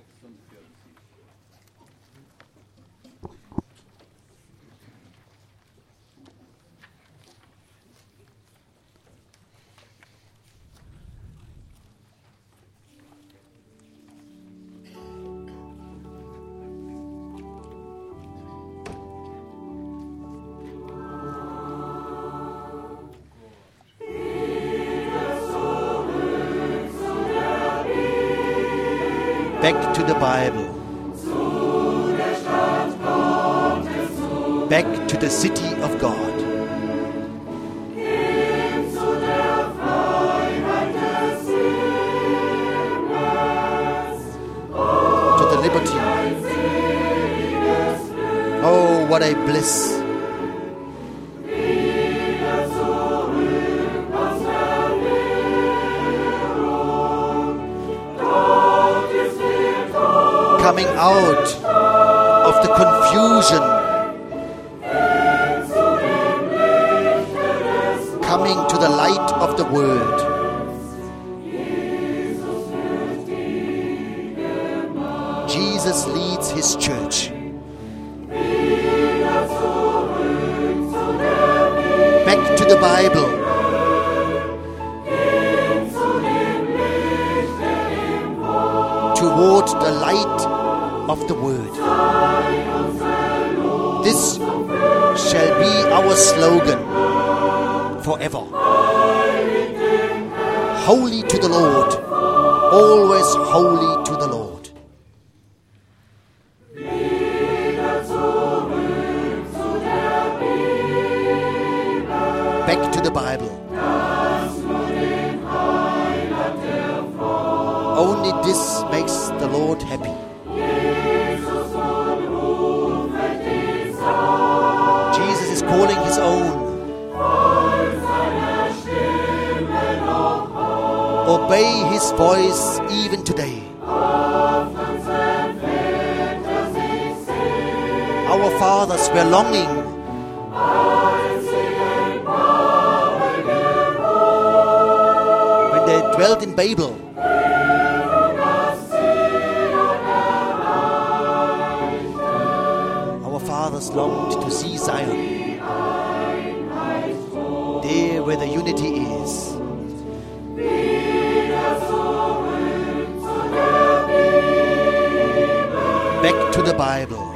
Back to the Bible. Back to the city of God. To the liberty. Oh, what a bliss. Coming out of the confusion, coming to the light of the Word. Jesus leads His church. Back to the Bible. Toward the light of the Word. This shall be our slogan forever. Holy to the Lord, always holy to the Lord. Back to the Bible. Only this makes the Lord happy. Jesus is calling His own. Obey His voice even today. Our fathers were longing when they dwelt in Babel. Longed to see Zion, there where the unity is. Back to the Bible,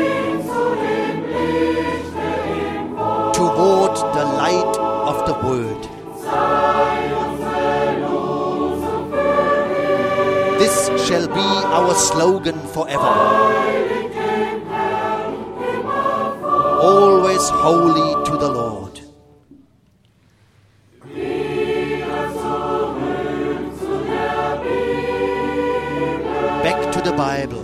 toward the light of the Word. This shall be our slogan forever. Always holy to the Lord. Back to the Bible.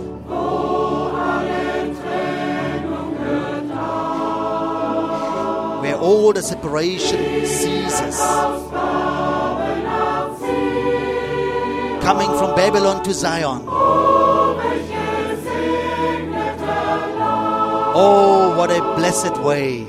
Where all the separation ceases. Coming from Babylon to Zion. Oh, what a blessed way.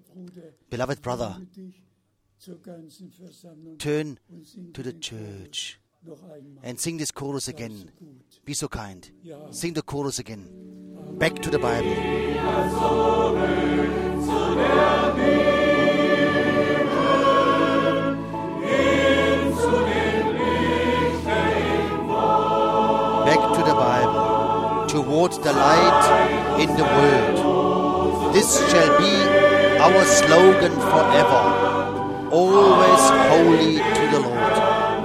Beloved brother, wende dich zur ganzen Versammlung turn und singe to the den Chorus church noch einmal. and sing this chorus Sei again. so gut. Be so kind. Ja. Sing the chorus again. Back to the Bible. Back to the Bible. Toward the light in the world. This shall be our slogan forever. Always holy to the Lord.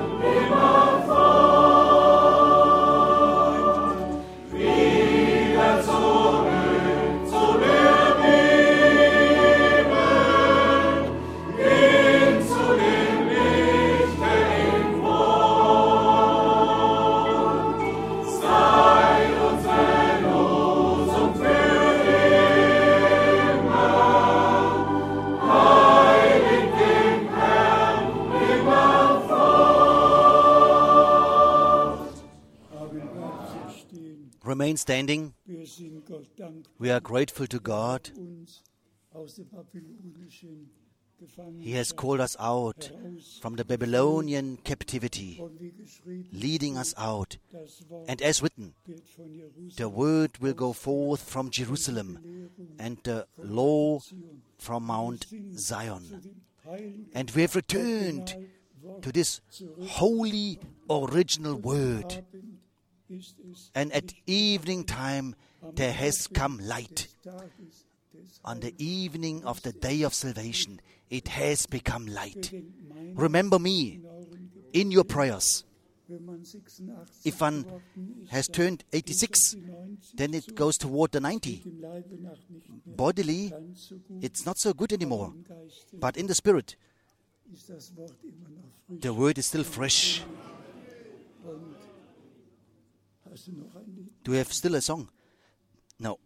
Remain standing. Wir sind Gott dankbar, We are grateful to God. uns aus der babylonischen He has Gefangenschaft called us out from the Babylonian captivity, und wie geschrieben, leading us out. das Wort And as written, wird von Jerusalem the word will go forth from Jerusalem, and the law from Mount Zion. dem heiligen And we have returned Wort to this holy original word. Abend ist es And at evening time there has come light. des Tages des On the evening of the day of salvation, it has become light. Gedenkt mein Remember me in euren Gebeten, in your prayers. wenn man 86 If one geworden ist, has dann turned geht 86, die 90 then it goes toward the 90. im Leibe nach nicht mehr Bodily, ganz so gut. it's not so good anymore. Im Geiste But in the spirit, ist das Wort immer noch frisch. the word is still fresh. Und hast du noch ein Lied? Do you have still a song? No.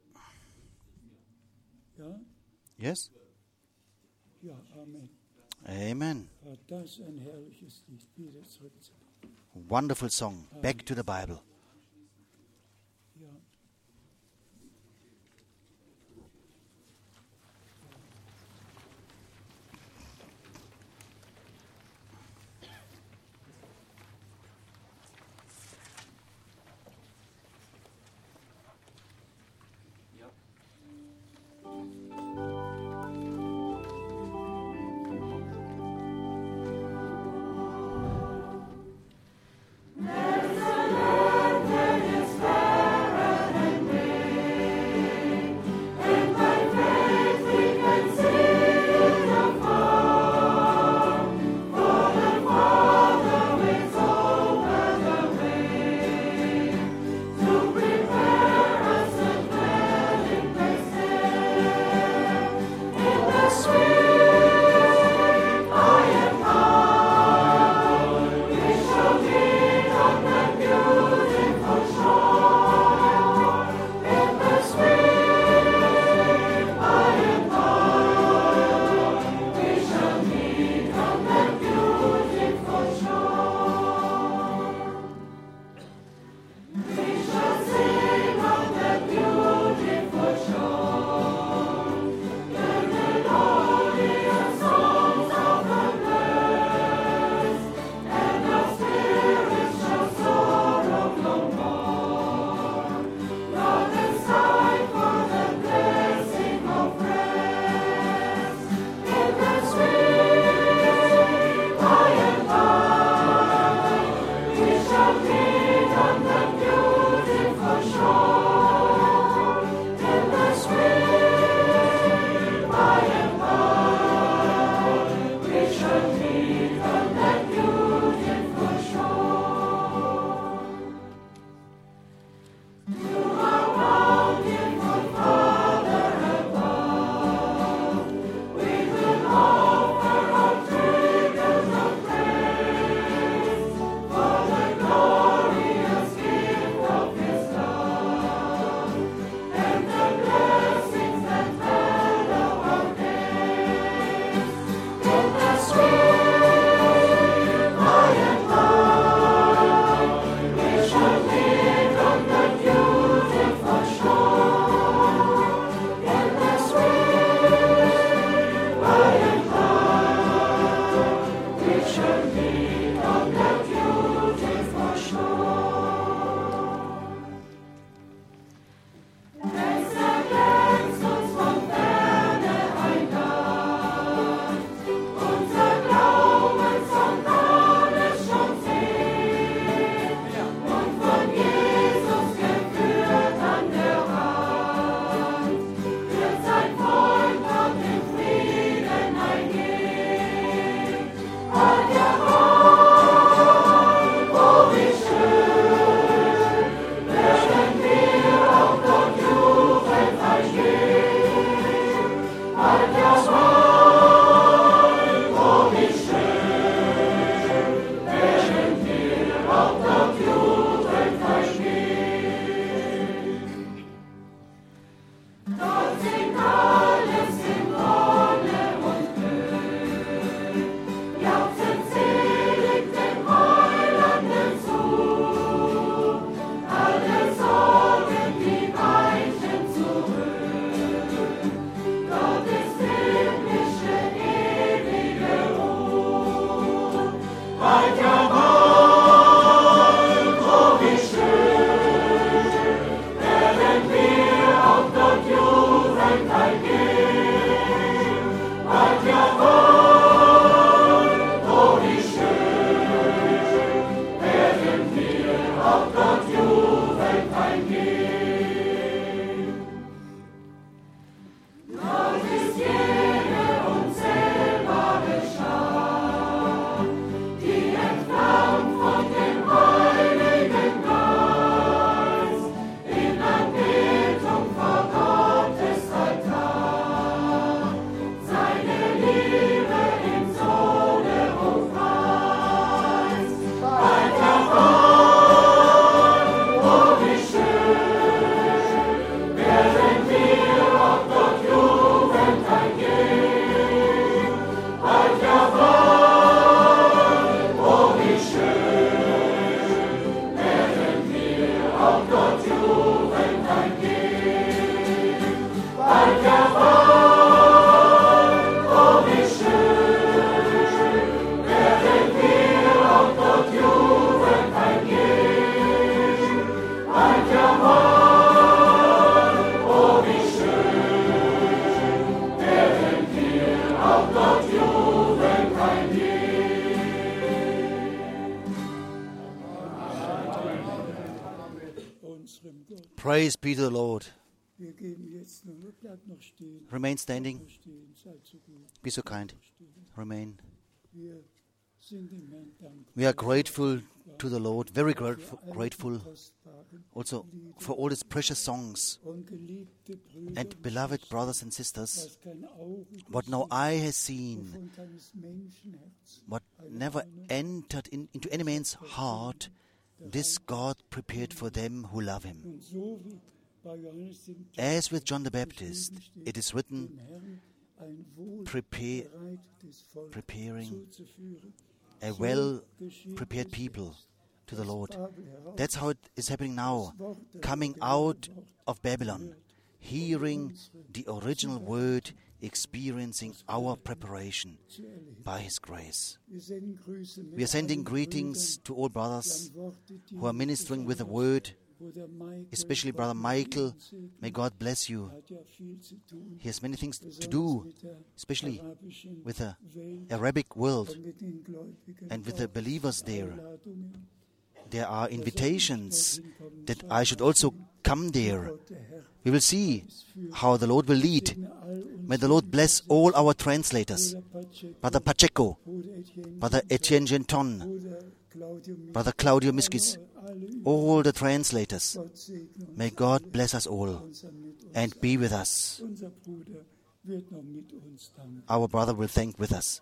Ja? Yes? Ja, Amen. Amen. War das ein herrliches Lied, wieder zurück zu Wonderful song. Back to the Bible. Ja. There's a unserem Gott. Praise be to the Lord. Wir geben jetzt noch, bleibt noch stehen. Remain standing. Noch stehen, seid so gut. Be so kind. Remain. Wir sind dem Herrn dankbar. We are grateful to the Lord, very grateful Kostbaren also for all these precious songs. und geliebte Brüder, And beloved brothers and sisters, was kein Auge what no eye has seen, von keines Menschenherz. what never entered into any man's heart, this God prepared for them who love him. Und so wie bei Johannes dem As with John the Baptist, it is written, dem Herrn ein wohlbereitetes Volk preparing zuzuführen. a well-prepared people to the Lord. That's how it is happening now, coming out of Babylon, hearing the original word, experiencing our preparation by His grace. Wir senden Grüße mit We are sending allen greetings to all brothers Brüdern, Worte, die who are ministering with the word, Bruder Michael, especially Brother Michael. May God bless you. hat ja viel zu tun, He has many things to besonders do, mit der especially arabischen with the Welt Arabic world und mit den Gläubigen. and with the believers there. Einladungen. There are invitations that I should also come there. Gott, der Herr, We will see how the Lord will lead. May the Lord bless all our translators, Brother Pacheco, Brother Etienne Genton, Bruder Claudio, Brother Claudio Miskis, alle all the translators. Gott segne uns. May God bless us all Unser mit uns. and be with us. Unser Bruder wird noch mit uns danken. Our brother will thank with us.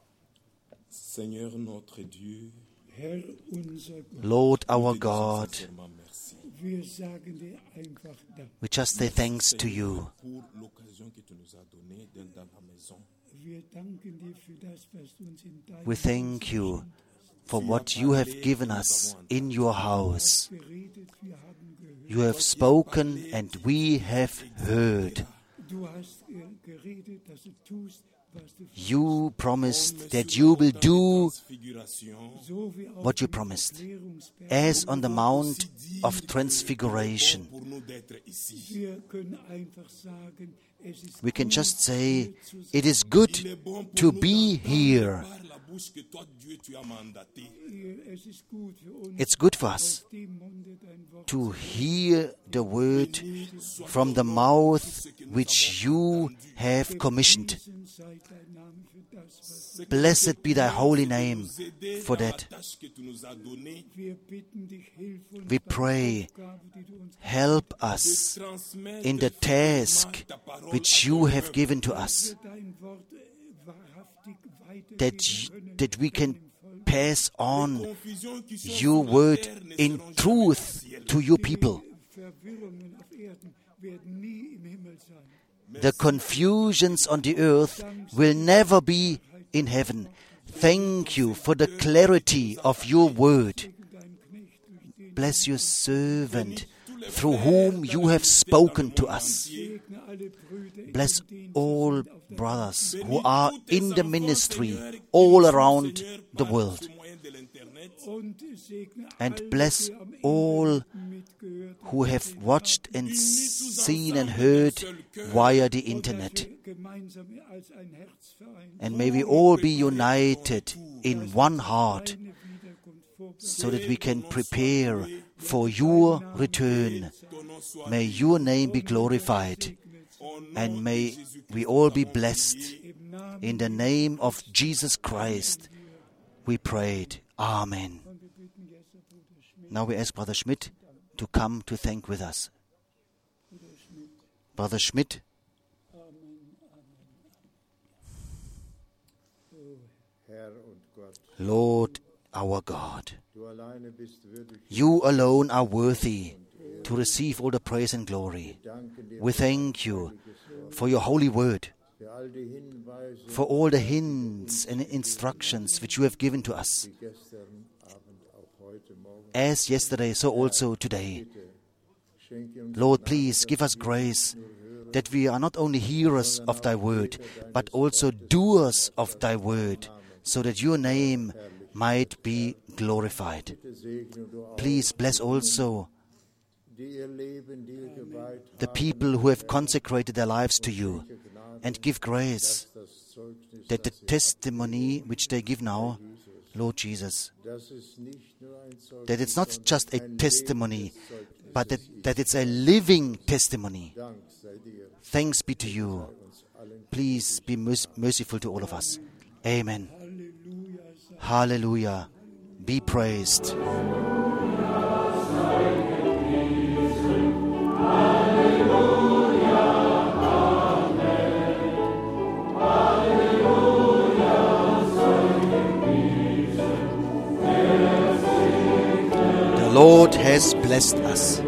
Seigneur notre Dieu, Herr, unser Gott, Lord our nous te disons God, sincèrement merci wir sagen dir einfach Dank. we just say thanks to you. pour l'occasion que tu nous as donnée d'être dans la maison. Wir danken dir für das, was du uns in deinem We thank you for what you have given us in your house. geredet, wir haben gehört. You have spoken and we have heard. Du hast geredet, dass du tust, was du You promised that you will do Transfiguration, so wie auf what you dem promised, Erklärungsberg. as on the Mount of Transfiguration. pour nous d'être ici. Wir können einfach sagen, es ist We can gut, just say, hier zu sein. it is good to be here. Par la bouche que toi, Dieu, tu as mandaté. Es ist gut für uns, It's good for us aus dem Munde dein Wort to hear the word from the mouth which you have commissioned. zu sei dein Name für das, was Blessed be thy holy name for that. Tâche que tu nous as donnée, wir bitten dich, hilf uns We bei der pray, Aufgabe, die du uns help us transmettre in the task which you have given to us, dein Wort wahrhaftig that, weitergeben können. that we can pass on confusion qui sont your sur la word terre ne in seront truth to your people. Verwirrungen auf Erden werden nie im Himmel sein. The confusions on the earth will never be in heaven. Thank you for the clarity of your word. Dein Knecht durch den Bless your servant through whom you have spoken to us. Segne alle Brüder Bless in den all brothers who are in the ministry all around the world. au moyen de l'Internet. und segne And alle, bless die am all mitgehört who have watched and seen and heard via the internet. gemeinsam als ein Herz vereint. And may we all be united in one heart Deine Wiederkunft vor so that we can prepare for your return. May your name be glorified and may we all be blessed. im Namen In the name of Jesus Christ, we prayed. Amen. und wir bitten jetzt der Bruder Schmidt. Now we ask Brother Schmidt to come to thank with us. Brother Schmidt, Herr und Gott, Lord our God, du alleine bist würdig. you alone are worthy to receive all the praise and glory. Danken dir We thank you for your holy word, für all die Hinweise, for all the hints and instructions which you have given to us, die gestern Abend, auch heute Morgen. as yesterday, so also today. Schenke uns Lord, please give us grace that we are not only hearers of thy word, but also doers of thy word, so that your name might be glorified. Segne du auch, Please bless also die ihr Leben dir geweiht the people who have consecrated their lives to you, and give grace das Zeugnis, that the testimony which they give now, Lord Jesus, dass es nicht nur ein Zeugnis, that it's not just a testimony, but that it's a living testimony. Dank sei dir. Thanks be to you. Uns allen Please be merciful to all of us. Amen. Halleluja. Hallelujah. Be praised. The Lord has blessed us.